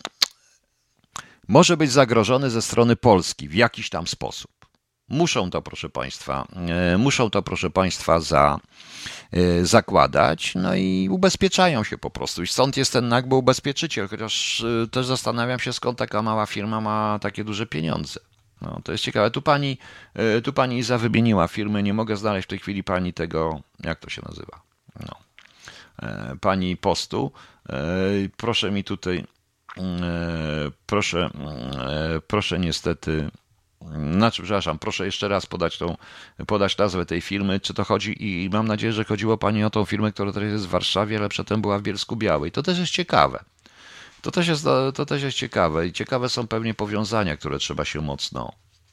może być zagrożony ze strony Polski w jakiś tam sposób. Muszą to, proszę Państwa, e, muszą to, proszę Państwa, za, e, zakładać, no i ubezpieczają się po prostu. I stąd jest ten nagły ubezpieczyciel, chociaż e, też zastanawiam się, skąd taka mała firma ma takie duże pieniądze. No, to jest ciekawe. Tu pani, tu pani Iza wymieniła firmy. Nie mogę znaleźć w tej chwili pani tego, jak to się nazywa? No. Pani postu. Proszę mi tutaj, proszę, proszę niestety, znaczy, przepraszam, proszę jeszcze raz podać tą, podać nazwę tej firmy, czy to chodzi, i mam nadzieję, że chodziło pani o tą firmę, która teraz jest w Warszawie, ale przedtem była w Bielsku Białej. To też jest ciekawe. To też jest, to też jest ciekawe i ciekawe są pewnie powiązania, które trzeba się mocno,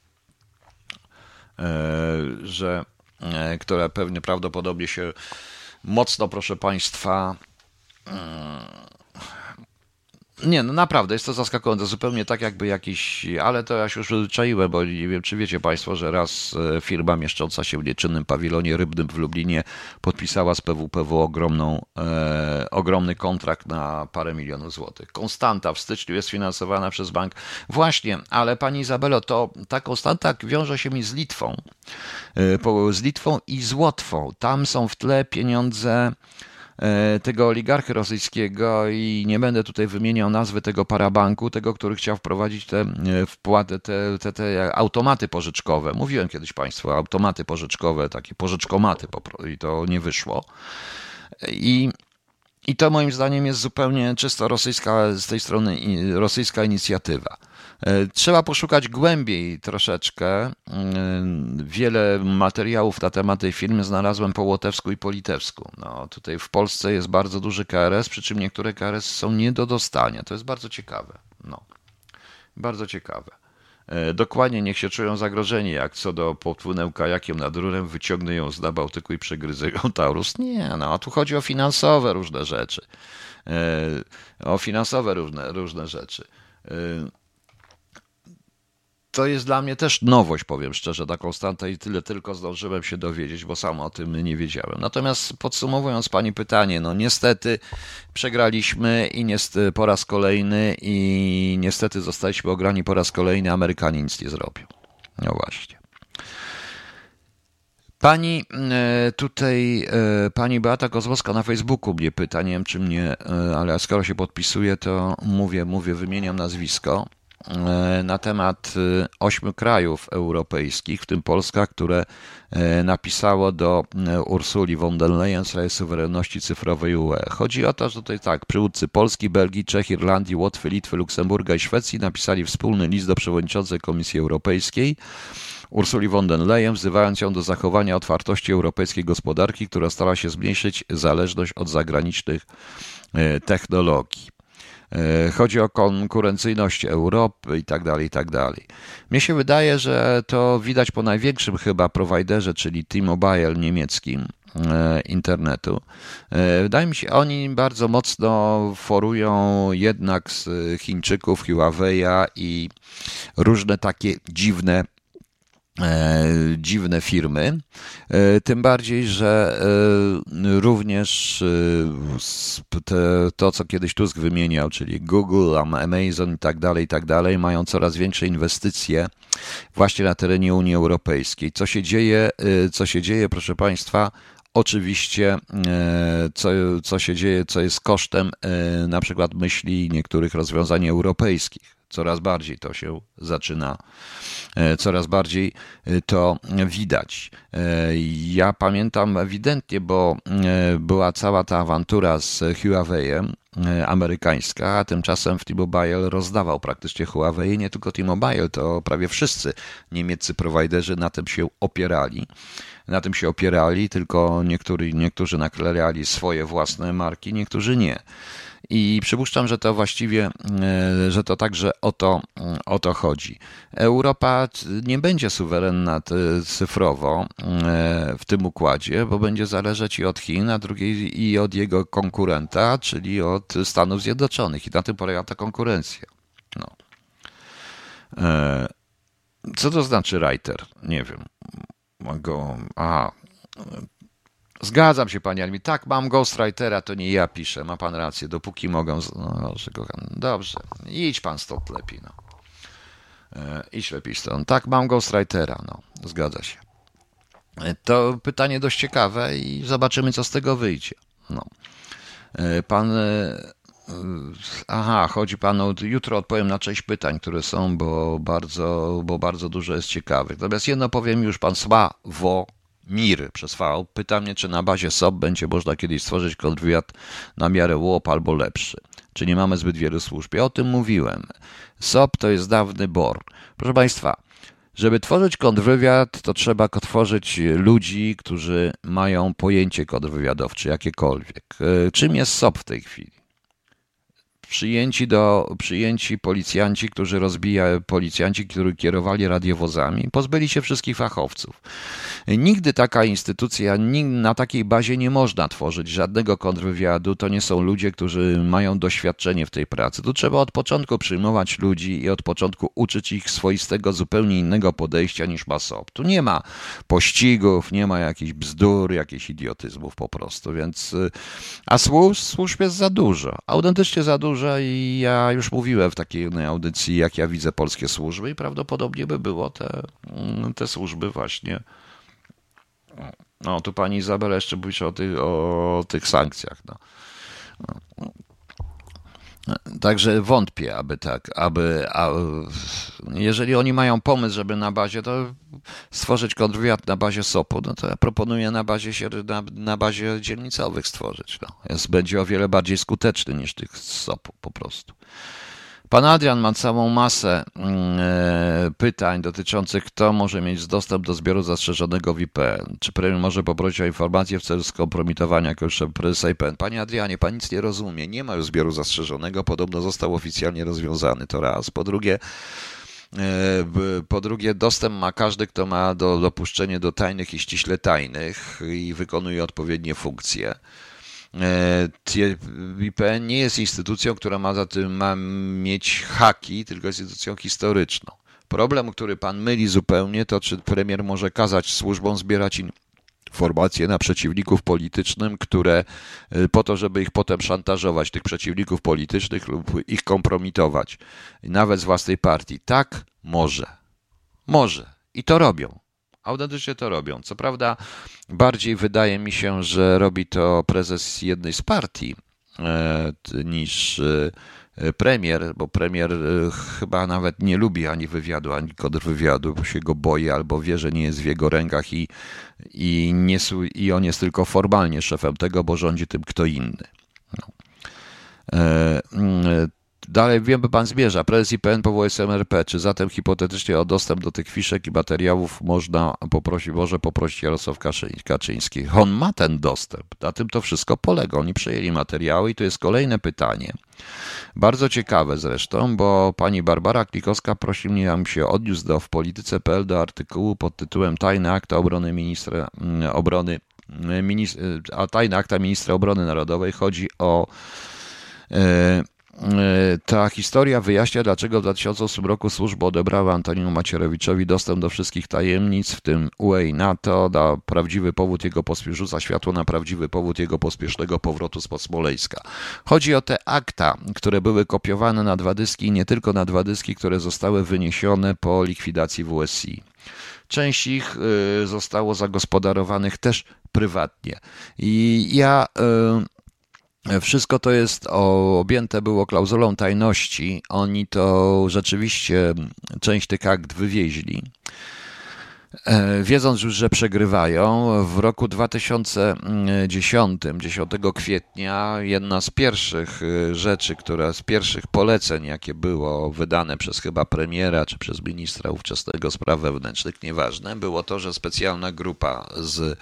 że, które pewnie prawdopodobnie się mocno, proszę Państwa, Nie, no naprawdę, jest to zaskakujące, zupełnie tak jakby jakiś, ale to ja się już przyzwyczaiłem, bo nie wiem, czy wiecie Państwo, że raz e, firma mieszcząca się w nieczynnym pawilonie rybnym w Lublinie podpisała z P W P W ogromną, e, ogromny kontrakt na parę milionów złotych. Konstanta w styczniu jest finansowana przez bank. Właśnie, ale Pani Izabelo, to ta Konstanta wiąże się mi z Litwą, e, po- z Litwą i z Łotwą. Tam są w tle pieniądze tego oligarchy rosyjskiego i nie będę tutaj wymieniał nazwy tego parabanku, tego, który chciał wprowadzić te wpłaty, te, te, te automaty pożyczkowe. Mówiłem kiedyś Państwu, automaty pożyczkowe, takie pożyczkomaty i to nie wyszło. I i to moim zdaniem jest zupełnie czysto rosyjska, z tej strony rosyjska inicjatywa. Trzeba poszukać głębiej troszeczkę. Wiele materiałów na temat tej firmy znalazłem po łotewsku i po litewsku. No, tutaj w Polsce jest bardzo duży K R S, przy czym niektóre K R S są nie do dostania. To jest bardzo ciekawe. No, bardzo ciekawe. Dokładnie niech się czują zagrożeni, jak co do popłynę kajakiem nad rurem, wyciągnę ją z dna Bałtyku i przegryzę ją Taurus. Nie, no, tu chodzi o finansowe różne rzeczy. O finansowe różne, różne rzeczy. To jest dla mnie też nowość, powiem szczerze, ta Konstanta i tyle tylko zdążyłem się dowiedzieć, bo sam o tym nie wiedziałem. Natomiast podsumowując Pani pytanie, no niestety przegraliśmy i niestety po raz kolejny i niestety zostaliśmy ograni po raz kolejny, Amerykanie nic nie zrobią. No właśnie. Pani tutaj, pani Beata Kozłowska na Facebooku mnie pyta, nie wiem czy mnie, ale skoro się podpisuje, to mówię, mówię, wymieniam nazwisko. Na temat ośmiu krajów europejskich, w tym Polska, które napisało do Ursuli von der Leyen w sprawie suwerenności cyfrowej U E. Chodzi o to, że tutaj tak, przywódcy Polski, Belgii, Czech, Irlandii, Łotwy, Litwy, Luksemburga i Szwecji napisali wspólny list do przewodniczącej Komisji Europejskiej Ursuli von der Leyen, wzywając ją do zachowania otwartości europejskiej gospodarki, która stara się zmniejszyć zależność od zagranicznych technologii. Chodzi o konkurencyjność Europy i tak dalej, i tak dalej. Mnie się wydaje, że to widać po największym chyba prowajderze, czyli T-Mobile niemieckim internetu. Wydaje mi się, oni bardzo mocno forują jednak z Chińczyków, Huawei'a i różne takie dziwne dziwne firmy, tym bardziej, że również to, co kiedyś Tusk wymieniał, czyli Google, Amazon i tak dalej, i tak dalej, mają coraz większe inwestycje właśnie na terenie Unii Europejskiej. Co się dzieje, co się dzieje, proszę Państwa, oczywiście, co, co się dzieje, co jest kosztem na przykład myśli niektórych rozwiązań europejskich. Coraz bardziej to się zaczyna, coraz bardziej to widać. Ja pamiętam ewidentnie, bo była cała ta awantura z Huawei'em amerykańska, a tymczasem w T-Mobile rozdawał praktycznie Huawei, nie tylko T-Mobile, to prawie wszyscy niemieccy prowajderzy na tym się opierali. Na tym się opierali, tylko niektórzy, niektórzy naklejali swoje własne marki, niektórzy nie. I przypuszczam, że to właściwie, że to także o to, o to chodzi. Europa nie będzie suwerenna cyfrowo w tym układzie, bo będzie zależeć i od Chin, a drugiej i od jego konkurenta, czyli od Stanów Zjednoczonych. I na tym polega ta konkurencja. No. Co to znaczy writer? Nie wiem. Go, aha. Zgadzam się, panie Almi. Tak, mam ghostwritera, to nie ja piszę. Ma pan rację, dopóki mogę. No, dobrze, kocham. Dobrze, idź pan stąd lepiej. No. E, idź lepiej stąd. Tak, mam ghostwritera. No, zgadza się. E, to pytanie dość ciekawe i zobaczymy, co z tego wyjdzie. No. E, pan. E, aha, chodzi panu. Jutro odpowiem na część pytań, które są, bo bardzo, bo bardzo dużo jest ciekawych. Natomiast jedno powiem już, pan Sławo. Mir przez V pyta mnie, czy na bazie S O P będzie można kiedyś stworzyć kontrwywiad na miarę łup albo lepszy. Czy nie mamy zbyt wielu służb? Ja o tym mówiłem. S O P to jest dawny B O R. Proszę Państwa, żeby tworzyć kontrwywiad, to trzeba tworzyć ludzi, którzy mają pojęcie kontrwywiadowcze, jakiekolwiek. Czym jest S O P w tej chwili? Przyjęci, do, przyjęci policjanci, którzy rozbija, policjanci, którzy kierowali radiowozami, pozbyli się wszystkich fachowców. Nigdy taka instytucja, na takiej bazie nie można tworzyć żadnego kontrwywiadu. To nie są ludzie, którzy mają doświadczenie w tej pracy. Tu trzeba od początku przyjmować ludzi i od początku uczyć ich swoistego, zupełnie innego podejścia niż ma S O P. Tu nie ma pościgów, nie ma jakichś bzdur, jakichś idiotyzmów po prostu, więc a służb, służb jest za dużo, autentycznie za dużo i ja już mówiłem w takiej jednej audycji, jak ja widzę polskie służby i prawdopodobnie by było te, te służby właśnie. No, tu pani Izabela jeszcze mówi o tych, o tych sankcjach. No. No. Także wątpię, aby tak, aby, a, jeżeli oni mają pomysł, żeby na bazie, to stworzyć kontrwywiad na bazie S O P-u, no to ja proponuję na bazie, na, na bazie dzielnicowych stworzyć. No. Jest, będzie o wiele bardziej skuteczny niż tych z S O P-u po prostu. Pan Adrian ma całą masę e, pytań dotyczących, kto może mieć dostęp do zbioru zastrzeżonego V P N. Czy premier może poprosić o informację w celu skompromitowania jakiegoś prezesa I P N? Panie Adrianie, pan nic nie rozumie. Nie ma już zbioru zastrzeżonego. Podobno został oficjalnie rozwiązany. To raz. Po drugie, e, po drugie dostęp ma każdy, kto ma do, dopuszczenie do tajnych i ściśle tajnych i wykonuje odpowiednie funkcje. I P N nie jest instytucją, która ma za tym ma mieć haki, tylko jest instytucją historyczną. Problem, który pan myli zupełnie, to czy premier może kazać służbom zbierać informacje na przeciwników politycznych, które po to, żeby ich potem szantażować, tych przeciwników politycznych lub ich kompromitować, nawet z własnej partii. Tak, może. Może. I to robią. Autentycznie to robią. Co prawda bardziej wydaje mi się, że robi to prezes jednej z partii e, niż e, premier, bo premier e, chyba nawet nie lubi ani wywiadu, ani kontrwywiadu, bo się go boi albo wie, że nie jest w jego rękach i, i, nie, i on jest tylko formalnie szefem tego, bo rządzi tym kto inny. No. E, e, Dalej wiem, by pan zmierza. Prezes I P N powołuje S M R P. Czy zatem hipotetycznie o dostęp do tych fiszek i materiałów można poprosić, może poprosić Jarosław Kaczyński? On ma ten dostęp. Na tym to wszystko polega. Oni przejęli materiały i to jest kolejne pytanie. Bardzo ciekawe zresztą, bo pani Barbara Klikowska prosi mnie, abym się odniósł do w polityce kropka p l do artykułu pod tytułem Tajne akta obrony ministra obrony, ministra, a tajne akta ministra obrony narodowej. Chodzi o e, Ta historia wyjaśnia, dlaczego w dwa tysiące ósmym roku służby odebrały Antoniemu Macierewiczowi dostęp do wszystkich tajemnic, w tym U E i NATO, na prawdziwy powód jego pospie- rzuca światło na prawdziwy powód jego pospiesznego powrotu spod Smoleńska. Chodzi o te akta, które były kopiowane na dwa dyski i nie tylko na dwa dyski, które zostały wyniesione po likwidacji W S I. Część ich y, zostało zagospodarowanych też prywatnie. I ja... Y, Wszystko to jest objęte było klauzulą tajności. Oni to rzeczywiście część tych akt wywieźli, wiedząc już, że przegrywają. W roku dwa tysiące dziesiątym, dziesiątego kwietnia, jedna z pierwszych rzeczy, która z pierwszych poleceń, jakie było wydane przez chyba premiera czy przez ministra ówczesnego spraw wewnętrznych, nieważne, było to, że specjalna grupa z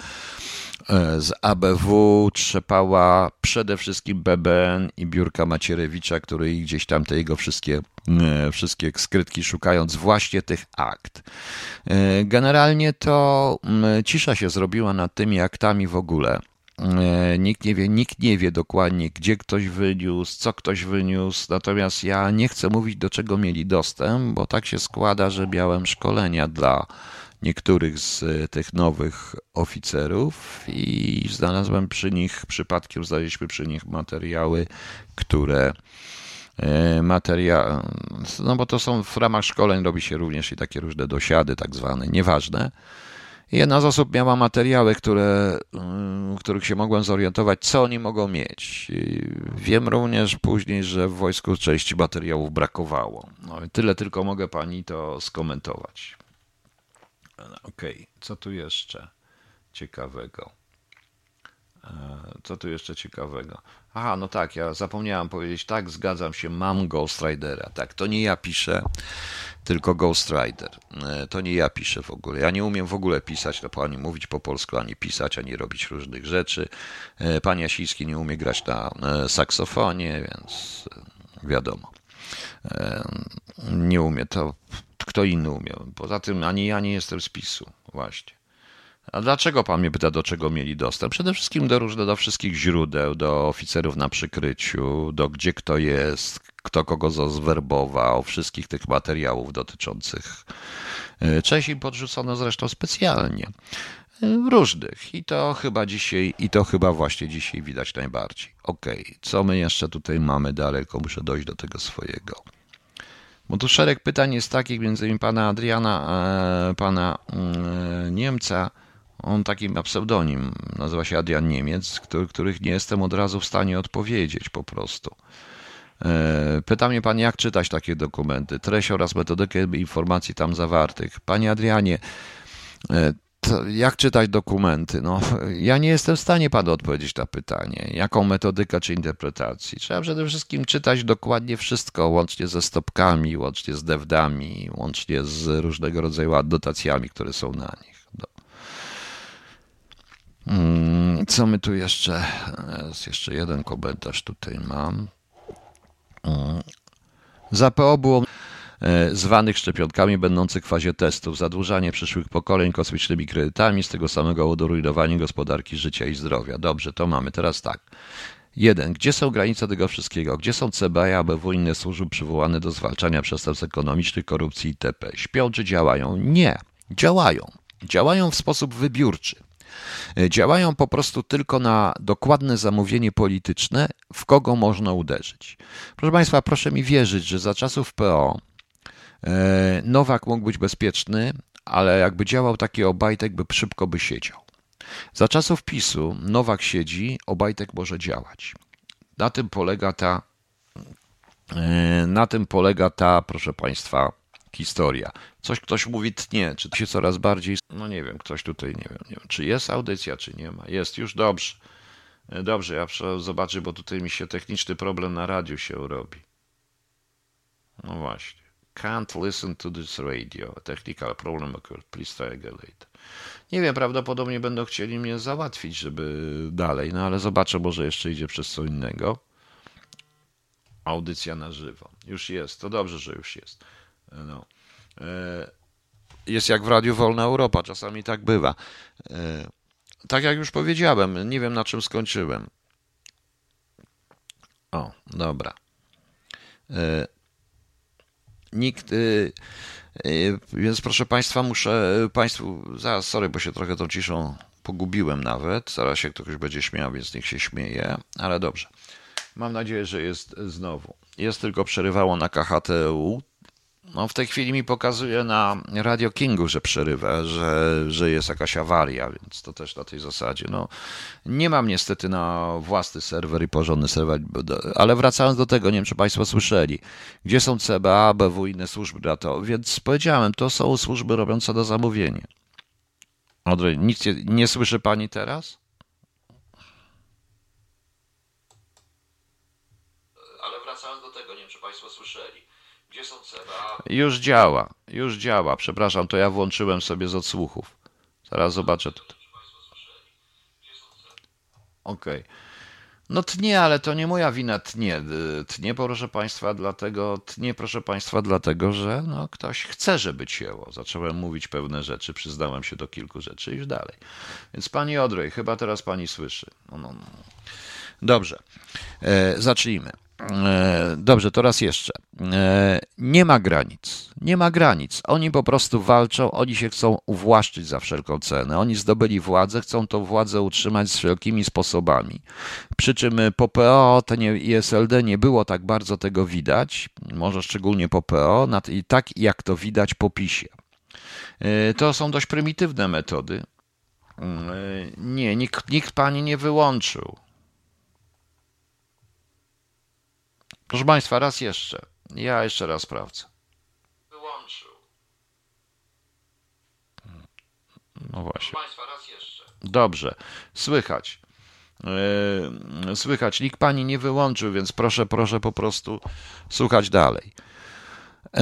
z A B W trzepała przede wszystkim B B N i biurka Macierewicza, który gdzieś tam te jego wszystkie, wszystkie skrytki szukając właśnie tych akt. Generalnie to cisza się zrobiła nad tymi aktami w ogóle. Nikt nie wie, nikt nie wie dokładnie, gdzie ktoś wyniósł, co ktoś wyniósł, natomiast ja nie chcę mówić, do czego mieli dostęp, bo tak się składa, że miałem szkolenia dla niektórych z tych nowych oficerów i znalazłem przy nich, przypadkiem znaleźliśmy przy nich materiały, które materia, no bo to są w ramach szkoleń robi się również i takie różne dosiady tak zwane, nieważne. Jedna z osób miała materiały, które, których się mogłem zorientować, co oni mogą mieć. Wiem również później, że w wojsku części materiałów brakowało. No i tyle tylko mogę pani to skomentować. Okej, okay. Co tu jeszcze ciekawego? Co tu jeszcze ciekawego? Aha, no tak, ja zapomniałem powiedzieć, tak, zgadzam się, mam Ghost Ridera. Tak, to nie ja piszę, tylko Ghost Rider. To nie ja piszę w ogóle. Ja nie umiem w ogóle pisać, no, ani mówić po polsku, ani pisać, ani robić różnych rzeczy. Pan Jasiński nie umie grać na saksofonie, więc wiadomo. Nie umie to. Kto inny umiał. Poza tym ani ja nie jestem z PiSu, właśnie. A dlaczego pan mnie pyta, do czego mieli dostęp? Przede wszystkim do różnych, do wszystkich źródeł, do oficerów na przykryciu, do gdzie kto jest, kto kogo zwerbował, wszystkich tych materiałów dotyczących. Część im podrzucono zresztą specjalnie. Różnych. I to chyba dzisiaj, i to chyba właśnie dzisiaj widać najbardziej. Okej, okay. Co my jeszcze tutaj mamy dalej? Tylko muszę dojść do tego swojego. Bo tu szereg pytań jest takich, między innymi pana Adriana, e, pana e, Niemca, on taki ma pseudonim, nazywa się Adrian Niemiec, który, których nie jestem od razu w stanie odpowiedzieć po prostu. E, pyta mnie pan, jak czytać takie dokumenty, treść oraz metodykę informacji tam zawartych. Panie Adrianie, e, to jak czytać dokumenty? No, ja nie jestem w stanie panu odpowiedzieć na pytanie, jaką metodykę czy interpretacji. Trzeba przede wszystkim czytać dokładnie wszystko, łącznie ze stopkami, łącznie z dewdami, łącznie z różnego rodzaju adnotacjami, które są na nich. No. Co my tu jeszcze? Jest jeszcze jeden komentarz tutaj mam. Za P O było zwanych szczepionkami będących w fazie testów, zadłużanie przyszłych pokoleń kosmicznymi kredytami, z tego samego powodu rujnowanie gospodarki, życia i zdrowia. Dobrze, to mamy. Teraz tak. Jeden. Gdzie są granice tego wszystkiego? Gdzie są C B A, A B W, inne służby przywołane do zwalczania przestępstw ekonomicznych, korupcji itp.? Śpią czy działają? Nie. Działają. Działają w sposób wybiórczy. Działają po prostu tylko na dokładne zamówienie polityczne, w kogo można uderzyć. Proszę Państwa, proszę mi wierzyć, że za czasów P O Nowak mógł być bezpieczny, ale jakby działał taki Obajtek, by szybko by siedział. Za czasów PiSu Nowak siedzi, Obajtek może działać. Na tym polega ta, na tym polega ta, proszę Państwa, historia. Coś ktoś mówi tnie, czy to się coraz bardziej, no nie wiem, ktoś tutaj, nie wiem, nie wiem, czy jest audycja, czy nie ma. Jest, już dobrze. Dobrze, ja muszę zobaczyć, bo tutaj mi się techniczny problem na radiu się robi. No właśnie. Can't listen to this radio. Technical problem occurred. Please try again later. Nie wiem, prawdopodobnie będą chcieli mnie załatwić, żeby dalej, no ale zobaczę, może jeszcze idzie przez co innego. Audycja na żywo. Już jest, to dobrze, że już jest. No. Jest jak w Radiu Wolna Europa, czasami tak bywa. Tak jak już powiedziałem, nie wiem na czym skończyłem. O, dobra. Nikt, yy, yy, więc proszę Państwa, muszę Państwu, zaraz, sorry, bo się trochę tą ciszą pogubiłem nawet, zaraz się ktoś będzie śmiał, więc niech się śmieje, ale dobrze. Mam nadzieję, że jest znowu. Jest tylko przerywało na K H T U. No w tej chwili mi pokazuje na Radio Kingu, że przerywa, że, że jest jakaś awaria, więc to też na tej zasadzie. No, nie mam niestety na własny serwer i porządny serwer, ale wracając do tego, nie wiem, czy Państwo słyszeli, gdzie są C B A, A B W i inne służby na to, więc powiedziałem, to są służby robiące na zamówienie. Odry, nic nie, nie słyszy Pani teraz? Ale wracając do tego, nie wiem, czy Państwo słyszeli. Gdzie są C B A? Już działa, już działa. Przepraszam, to ja włączyłem sobie z odsłuchów. Zaraz zobaczę tutaj. Okej. Okay. No tnie, ale to nie moja wina tnie. Tnie, proszę Państwa, dlatego, tnie, proszę Państwa, dlatego, że no, ktoś chce, żeby cięło. Zacząłem mówić pewne rzeczy, przyznałem się do kilku rzeczy i już dalej. Więc Pani Odrej, chyba teraz Pani słyszy. No, no, no. Dobrze, e, zacznijmy. Dobrze, to raz jeszcze. Nie ma granic. Nie ma granic. Oni po prostu walczą, oni się chcą uwłaszczyć za wszelką cenę. Oni zdobyli władzę, chcą tą władzę utrzymać z wszelkimi sposobami. Przy czym po P O i S L D nie było tak bardzo tego widać, może szczególnie po P O, i tak jak to widać po PiSie. To są dość prymitywne metody. Nie, nikt, nikt pani nie wyłączył. Proszę Państwa, raz jeszcze. Ja jeszcze raz sprawdzę. Wyłączył. No właśnie. Proszę Państwa, raz jeszcze. Dobrze. Słychać. Yy, słychać. Nikt Pani nie wyłączył, więc proszę, proszę po prostu słuchać dalej. Yy.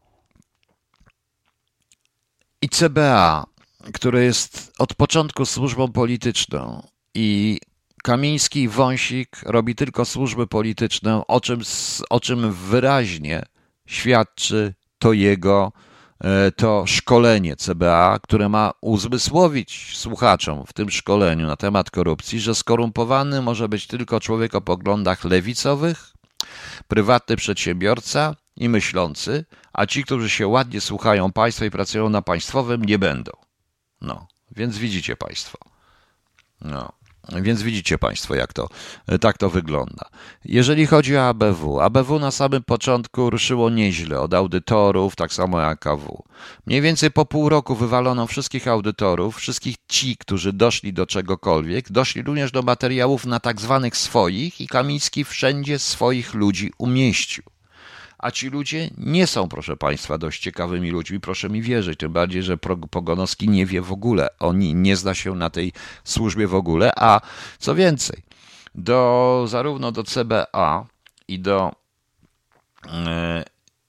I C B A, które jest od początku służbą polityczną i Kamiński i Wąsik robi tylko służbę polityczną, o czym, o czym wyraźnie świadczy to jego to szkolenie C B A, które ma uzmysłowić słuchaczom w tym szkoleniu na temat korupcji, że skorumpowany może być tylko człowiek o poglądach lewicowych, prywatny przedsiębiorca i myślący, a ci, którzy się ładnie słuchają państwa i pracują na państwowym, nie będą. No, więc widzicie państwo. No. Więc widzicie państwo, jak to, tak to wygląda. Jeżeli chodzi o A B W, A B W na samym początku ruszyło nieźle, od audytorów, tak samo jak A W. Mniej więcej po pół roku wywalono wszystkich audytorów, wszystkich ci, którzy doszli do czegokolwiek, doszli również do materiałów na tak zwanych swoich i Kamiński wszędzie swoich ludzi umieścił. A ci ludzie nie są, proszę państwa, dość ciekawymi ludźmi, proszę mi wierzyć, tym bardziej, że Pogonowski nie wie w ogóle, on nie zna się na tej służbie w ogóle, a co więcej, do, zarówno do C B A i do yy,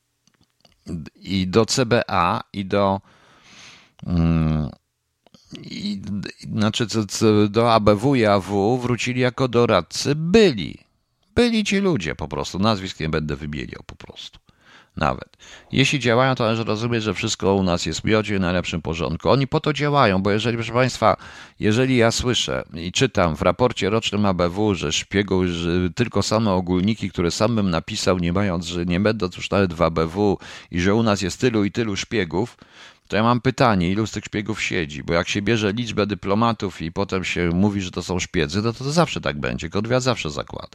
i do C B A i do yy, i, znaczy do A B W i A W wrócili jako doradcy byli. Byli ci ludzie po prostu, nazwisk nie będę wymieniał po prostu. Nawet. Jeśli działają, to należy rozumieć, że wszystko u nas jest w miodzie i najlepszym porządku. Oni po to działają, bo jeżeli, proszę państwa, jeżeli ja słyszę i czytam w raporcie rocznym A B W, że szpiegów, że tylko same ogólniki, które sam bym napisał, nie mając, że nie będąc już nawet w A B W i że u nas jest tylu i tylu szpiegów, to ja mam pytanie, ilu z tych szpiegów siedzi? Bo jak się bierze liczbę dyplomatów i potem się mówi, że to są szpiedzy, no to, to zawsze tak będzie. Kontrwywiad zawsze zakłada.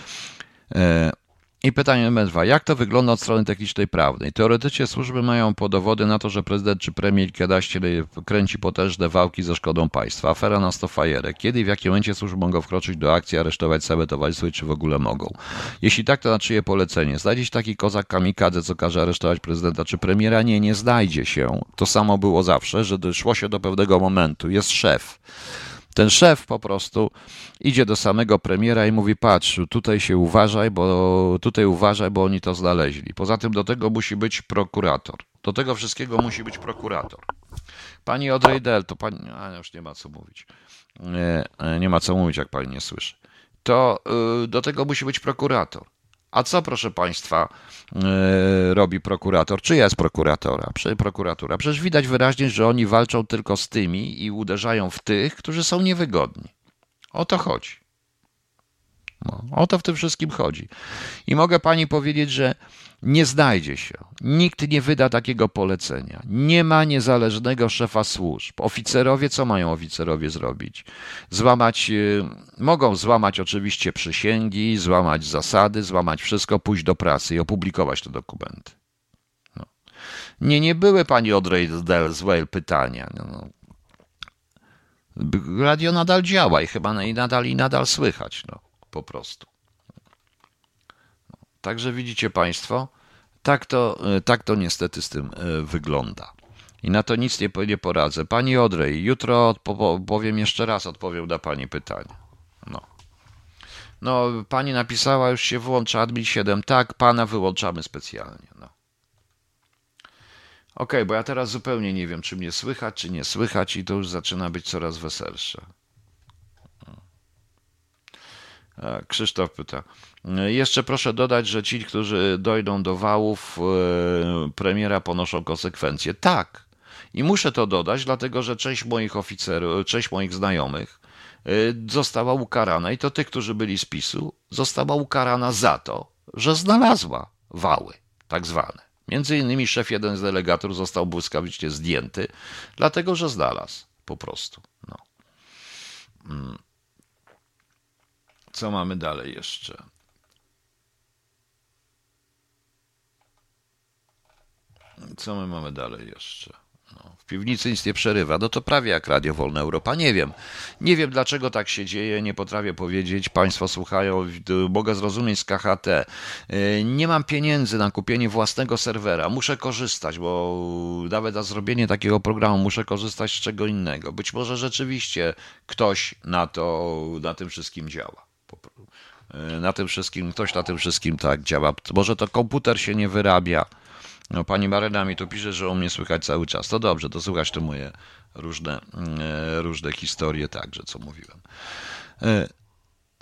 I pytanie numer dwa. Jak to wygląda od strony technicznej prawnej? Teoretycznie służby mają dowody na to, że prezydent czy premier kiedyś kręci potężne wałki ze szkodą państwa. Afera na sto fajerek. Kiedy i w jakim momencie służby mogą wkroczyć do akcji, aresztować całe towarzystwo i czy w ogóle mogą? Jeśli tak, to na czyje polecenie? Znajdzie się taki kozak kamikadze, co każe aresztować prezydenta czy premiera? Nie, nie znajdzie się. To samo było zawsze, że szło się do pewnego momentu. Jest szef. Ten szef po prostu idzie do samego premiera i mówi: patrz, tutaj się uważaj, bo tutaj uważaj, bo oni to znaleźli. Poza tym do tego musi być prokurator. Do tego wszystkiego musi być prokurator. Pani Audrey Del, to pani, a już nie ma co mówić. Nie, nie ma co mówić, jak pani nie słyszy. To yy, do tego musi być prokurator. A co, proszę państwa, yy, robi prokurator? Czyja jest prokuratora? Prokuratura. Przecież widać wyraźnie, że oni walczą tylko z tymi i uderzają w tych, którzy są niewygodni. O to chodzi. No, o to w tym wszystkim chodzi. I mogę pani powiedzieć, że nie znajdzie się. Nikt nie wyda takiego polecenia. Nie ma niezależnego szefa służb. Oficerowie, co mają oficerowie zrobić? Złamać, yy, mogą złamać oczywiście przysięgi, złamać zasady, złamać wszystko, pójść do prasy i opublikować te dokumenty. No. Nie, nie były pani Audrey Del pytania. No, no. Radio nadal działa i chyba i nadal i nadal słychać, no, po prostu. No. Także widzicie państwo, tak to, tak to niestety z tym wygląda. I na to nic nie, nie poradzę. Pani Audrey, jutro odpo- powiem jeszcze raz, odpowiem na pani pytanie. No. No, pani napisała, już się wyłącza admin siedem. Tak, pana wyłączamy specjalnie. No. Okej, okay, bo ja teraz zupełnie nie wiem, czy mnie słychać, czy nie słychać i to już zaczyna być coraz weselsze. Krzysztof pyta. Jeszcze proszę dodać, że ci, którzy dojdą do wałów premiera, ponoszą konsekwencje. Tak. I muszę to dodać, dlatego że część moich oficerów, część moich znajomych została ukarana i to tych, którzy byli z PiSu, została ukarana za to, że znalazła wały, tak zwane. Między innymi szef jeden z delegatur został błyskawicznie zdjęty, dlatego że znalazł po prostu. No. Co mamy dalej jeszcze? Co my mamy dalej jeszcze? No, w piwnicy nic nie przerywa. No to prawie jak Radio Wolna Europa. Nie wiem. Nie wiem, dlaczego tak się dzieje. Nie potrafię powiedzieć. Państwo słuchają. Mogę zrozumieć z K H T. Nie mam pieniędzy na kupienie własnego serwera. Muszę korzystać, bo nawet na zrobienie takiego programu muszę korzystać z czego innego. Być może rzeczywiście ktoś na to, na tym wszystkim działa. Na tym wszystkim, ktoś na tym wszystkim tak działa. Może to komputer się nie wyrabia. No, pani Marena mi tu pisze, że u mnie słychać cały czas. To dobrze, to słychać te moje różne, różne historie także, co mówiłem.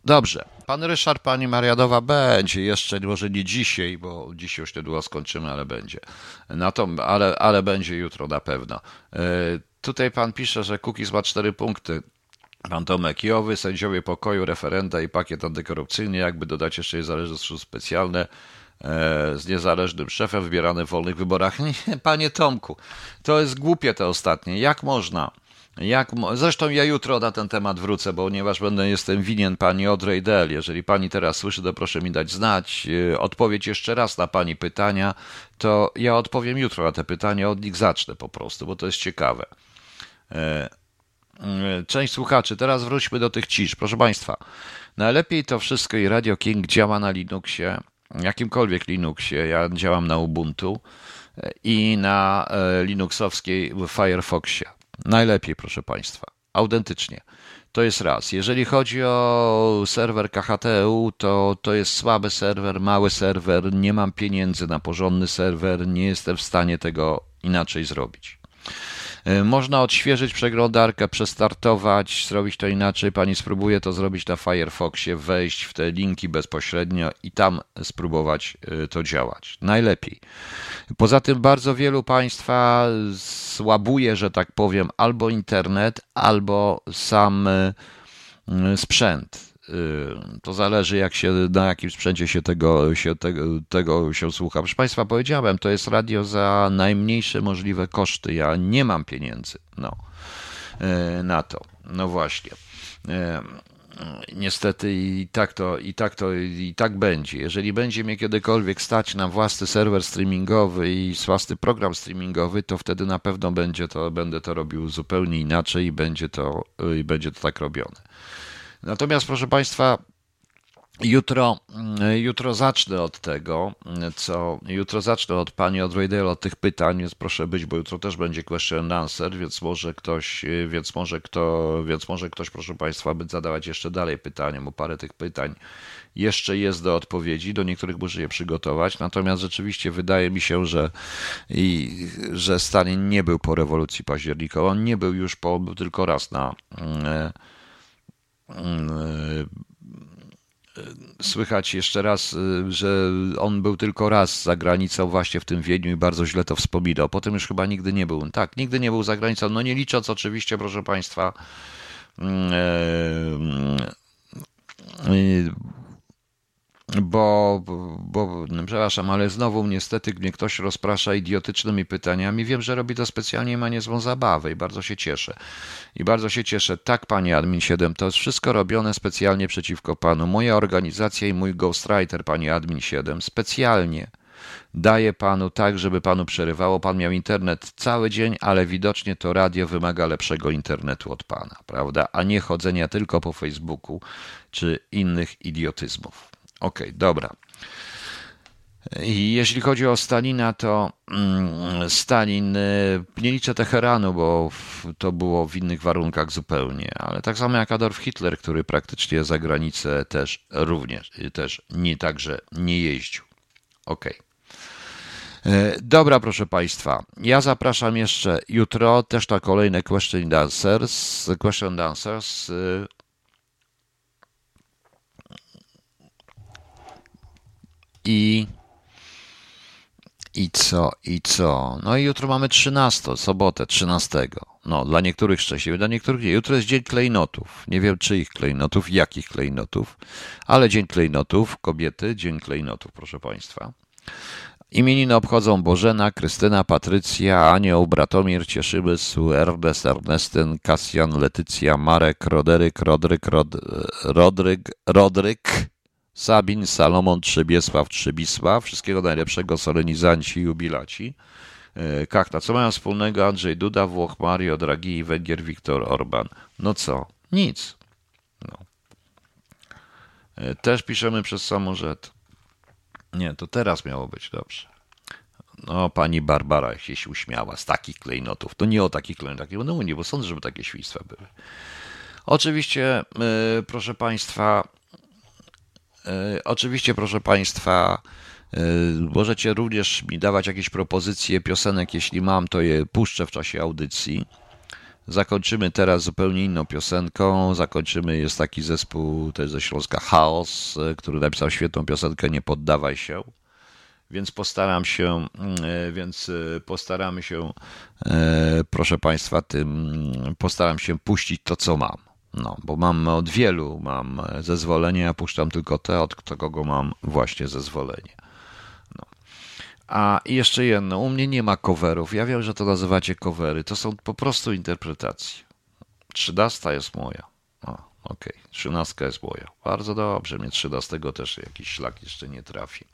Dobrze. Pan Ryszard, pani Mariadowa będzie jeszcze, może nie dzisiaj, bo dzisiaj już niedługo skończymy, ale będzie. Na to, ale, ale będzie jutro na pewno. E, tutaj pan pisze, że Kukiz ma cztery punkty. Pan Tomek Jowy, sędziowie pokoju, referenda i pakiet antykorupcyjny, jakby dodać jeszcze niezależne służby specjalne e, z niezależnym szefem wybierane w wolnych wyborach. Nie, panie Tomku, to jest głupie te ostatnie. Jak można? Jak, mo- zresztą ja jutro na ten temat wrócę, ponieważ będę jestem winien pani Audrey Del. Jeżeli pani teraz słyszy, to proszę mi dać znać. E, Odpowiedź jeszcze raz na pani pytania, to ja odpowiem jutro na te pytania, od nich zacznę po prostu, bo to jest ciekawe. E, Część słuchaczy, teraz wróćmy do tych cisz. Proszę Państwa, najlepiej to wszystko i Radio King działa na Linuxie, jakimkolwiek Linuxie. Ja działam na Ubuntu i na e, linuxowskiej Firefoxie. Najlepiej, proszę Państwa, autentycznie. To jest raz. Jeżeli chodzi o serwer K H T E U, to to jest słaby serwer, mały serwer, nie mam pieniędzy na porządny serwer, nie jestem w stanie tego inaczej zrobić. Można odświeżyć przeglądarkę, przestartować, zrobić to inaczej. Pani spróbuje to zrobić na Firefoxie, wejść w te linki bezpośrednio i tam spróbować to działać. Najlepiej. Poza tym bardzo wielu Państwa słabuje, że tak powiem, albo internet, albo sam sprzęt. To zależy, jak się, na jakim sprzęcie się tego, się tego, tego się słucha. Proszę Państwa, powiedziałem, to jest radio za najmniejsze możliwe koszty. Ja nie mam pieniędzy no, na to. No właśnie. Niestety i tak to, i tak to, i tak będzie. Jeżeli będzie mnie kiedykolwiek stać na własny serwer streamingowy i własny program streamingowy, to wtedy na pewno będzie to, będę to robił zupełnie inaczej i będzie to, i będzie to tak robione. Natomiast, proszę Państwa, jutro, jutro zacznę od tego, co jutro zacznę od pani Audrey Dale, od tych pytań, więc proszę być, bo jutro też będzie question and answer, więc może ktoś, więc może kto, więc może ktoś, proszę Państwa, by zadawać jeszcze dalej pytania, bo parę tych pytań jeszcze jest do odpowiedzi, do niektórych muszę je przygotować, natomiast rzeczywiście wydaje mi się, że, i, że Stalin nie był po rewolucji październikowej, on nie był już po, był tylko raz na Słychać jeszcze raz, że on był tylko raz za granicą właśnie w tym Wiedniu i bardzo źle to wspominał. Potem już chyba nigdy nie był. Tak, nigdy nie był za granicą. No nie licząc oczywiście, proszę Państwa, bo, bo, przepraszam, ale znowu niestety mnie ktoś rozprasza idiotycznymi pytaniami. Wiem, że robi to specjalnie, ma niezłą zabawę i bardzo się cieszę. I bardzo się cieszę. Tak, panie Admin siedem, to jest wszystko robione specjalnie przeciwko panu. Moja organizacja i mój ghostwriter, panie Admin siedem, specjalnie daje panu tak, żeby panu przerywało. Pan miał internet cały dzień, ale widocznie to radio wymaga lepszego internetu od pana, prawda? A nie chodzenia tylko po Facebooku czy innych idiotyzmów. Okej, okay, dobra. I jeśli chodzi o Stalina, to Stalin, nie liczę Teheranu, bo to było w innych warunkach zupełnie, ale tak samo jak Adolf Hitler, który praktycznie za granicę też również, też nie także nie jeździł. Okej. Okay. Dobra, proszę Państwa, ja zapraszam jeszcze jutro też na kolejne question and answers, question and answers. I, I co, i co? No i jutro mamy trzynastą, sobotę trzynastego. No, dla niektórych szczęśliwie, dla niektórych nie. Jutro jest Dzień Klejnotów. Nie wiem, czyich klejnotów, jakich klejnotów, ale Dzień Klejnotów, kobiety, Dzień Klejnotów, proszę Państwa. Imieniny obchodzą Bożena, Krystyna, Patrycja, Anioł, Bratomir, Cieszymysł, Ernest, Ernestyn, Kasjan, Letycja, Marek, Roderyk, Rodryk, Rod, Rodryk, Rodryk, Sabin, Salomon, Trzybiesław, Trzybisław. Wszystkiego najlepszego, solenizanci i jubilaci. Kachna. Co mają wspólnego Andrzej Duda, Włoch, Mario Draghi i Węgier Viktor Orban? No co? Nic. No. Też piszemy przez samorzet. Nie, to teraz miało być dobrze. No, pani Barbara się uśmiała z takich klejnotów. To nie o takich klejnotach. No nie, bo sądzę, żeby takie świństwa były. Oczywiście, yy, proszę Państwa, yy, oczywiście, proszę Państwa, yy, możecie również mi dawać jakieś propozycje piosenek. Jeśli mam, to je puszczę w czasie audycji. Zakończymy teraz zupełnie inną piosenką. Zakończymy, jest taki zespół też ze Śląska, Chaos, który napisał świetną piosenkę Nie poddawaj się. Więc postaram się, więc postaramy się, proszę Państwa, tym postaram się puścić to, co mam. No, bo mam od wielu, mam zezwolenie, ja puszczam tylko te, od kogo mam właśnie zezwolenie. No. A jeszcze jedno, u mnie nie ma coverów. Ja wiem, że to nazywacie covery, to są po prostu interpretacje. Trzynasta jest moja. Okej, okay. Trzynastka jest moja. Bardzo dobrze, mnie trzynastego też jakiś szlak jeszcze nie trafi.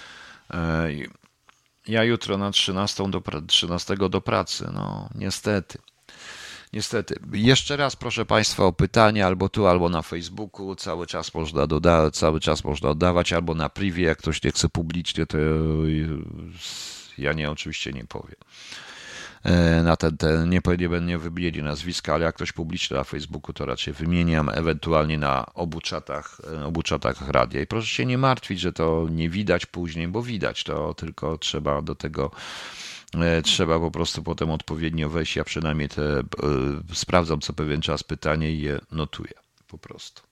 Ja jutro na trzynastą do, trzynastego do pracy, no niestety. Niestety. Jeszcze raz proszę Państwa o pytania albo tu, albo na Facebooku. Cały czas można dodawać, cały czas można oddawać, albo na privie, jak ktoś nie chce publicznie, to ja nie, oczywiście nie powiem. Na ten, ten nie, nie będę wymienił nazwiska, ale jak ktoś publicznie na Facebooku, to raczej wymieniam, ewentualnie na obu czatach, obu czatach radia. I proszę się nie martwić, że to nie widać później, bo widać, to tylko trzeba do tego, trzeba po prostu potem odpowiednio wejść. Ja przynajmniej te, sprawdzam co pewien czas pytanie i je notuję po prostu.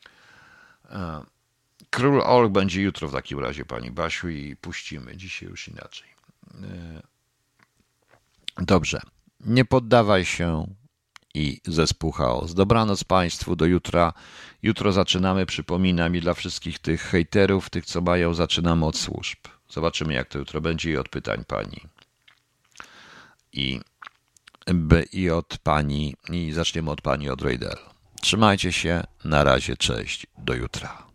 Król Ork będzie jutro w takim razie, Pani Basiu, i puścimy. Dzisiaj już inaczej. Dobrze. Nie poddawaj się i zespół Chaos. Dobranoc Państwu, do jutra. Jutro zaczynamy, przypominam, i dla wszystkich tych hejterów, tych co mają, zaczynamy od służb. Zobaczymy jak to jutro będzie i od pytań Pani. I, i od Pani, i zaczniemy od Pani od Raidel. Trzymajcie się, na razie, cześć, do jutra.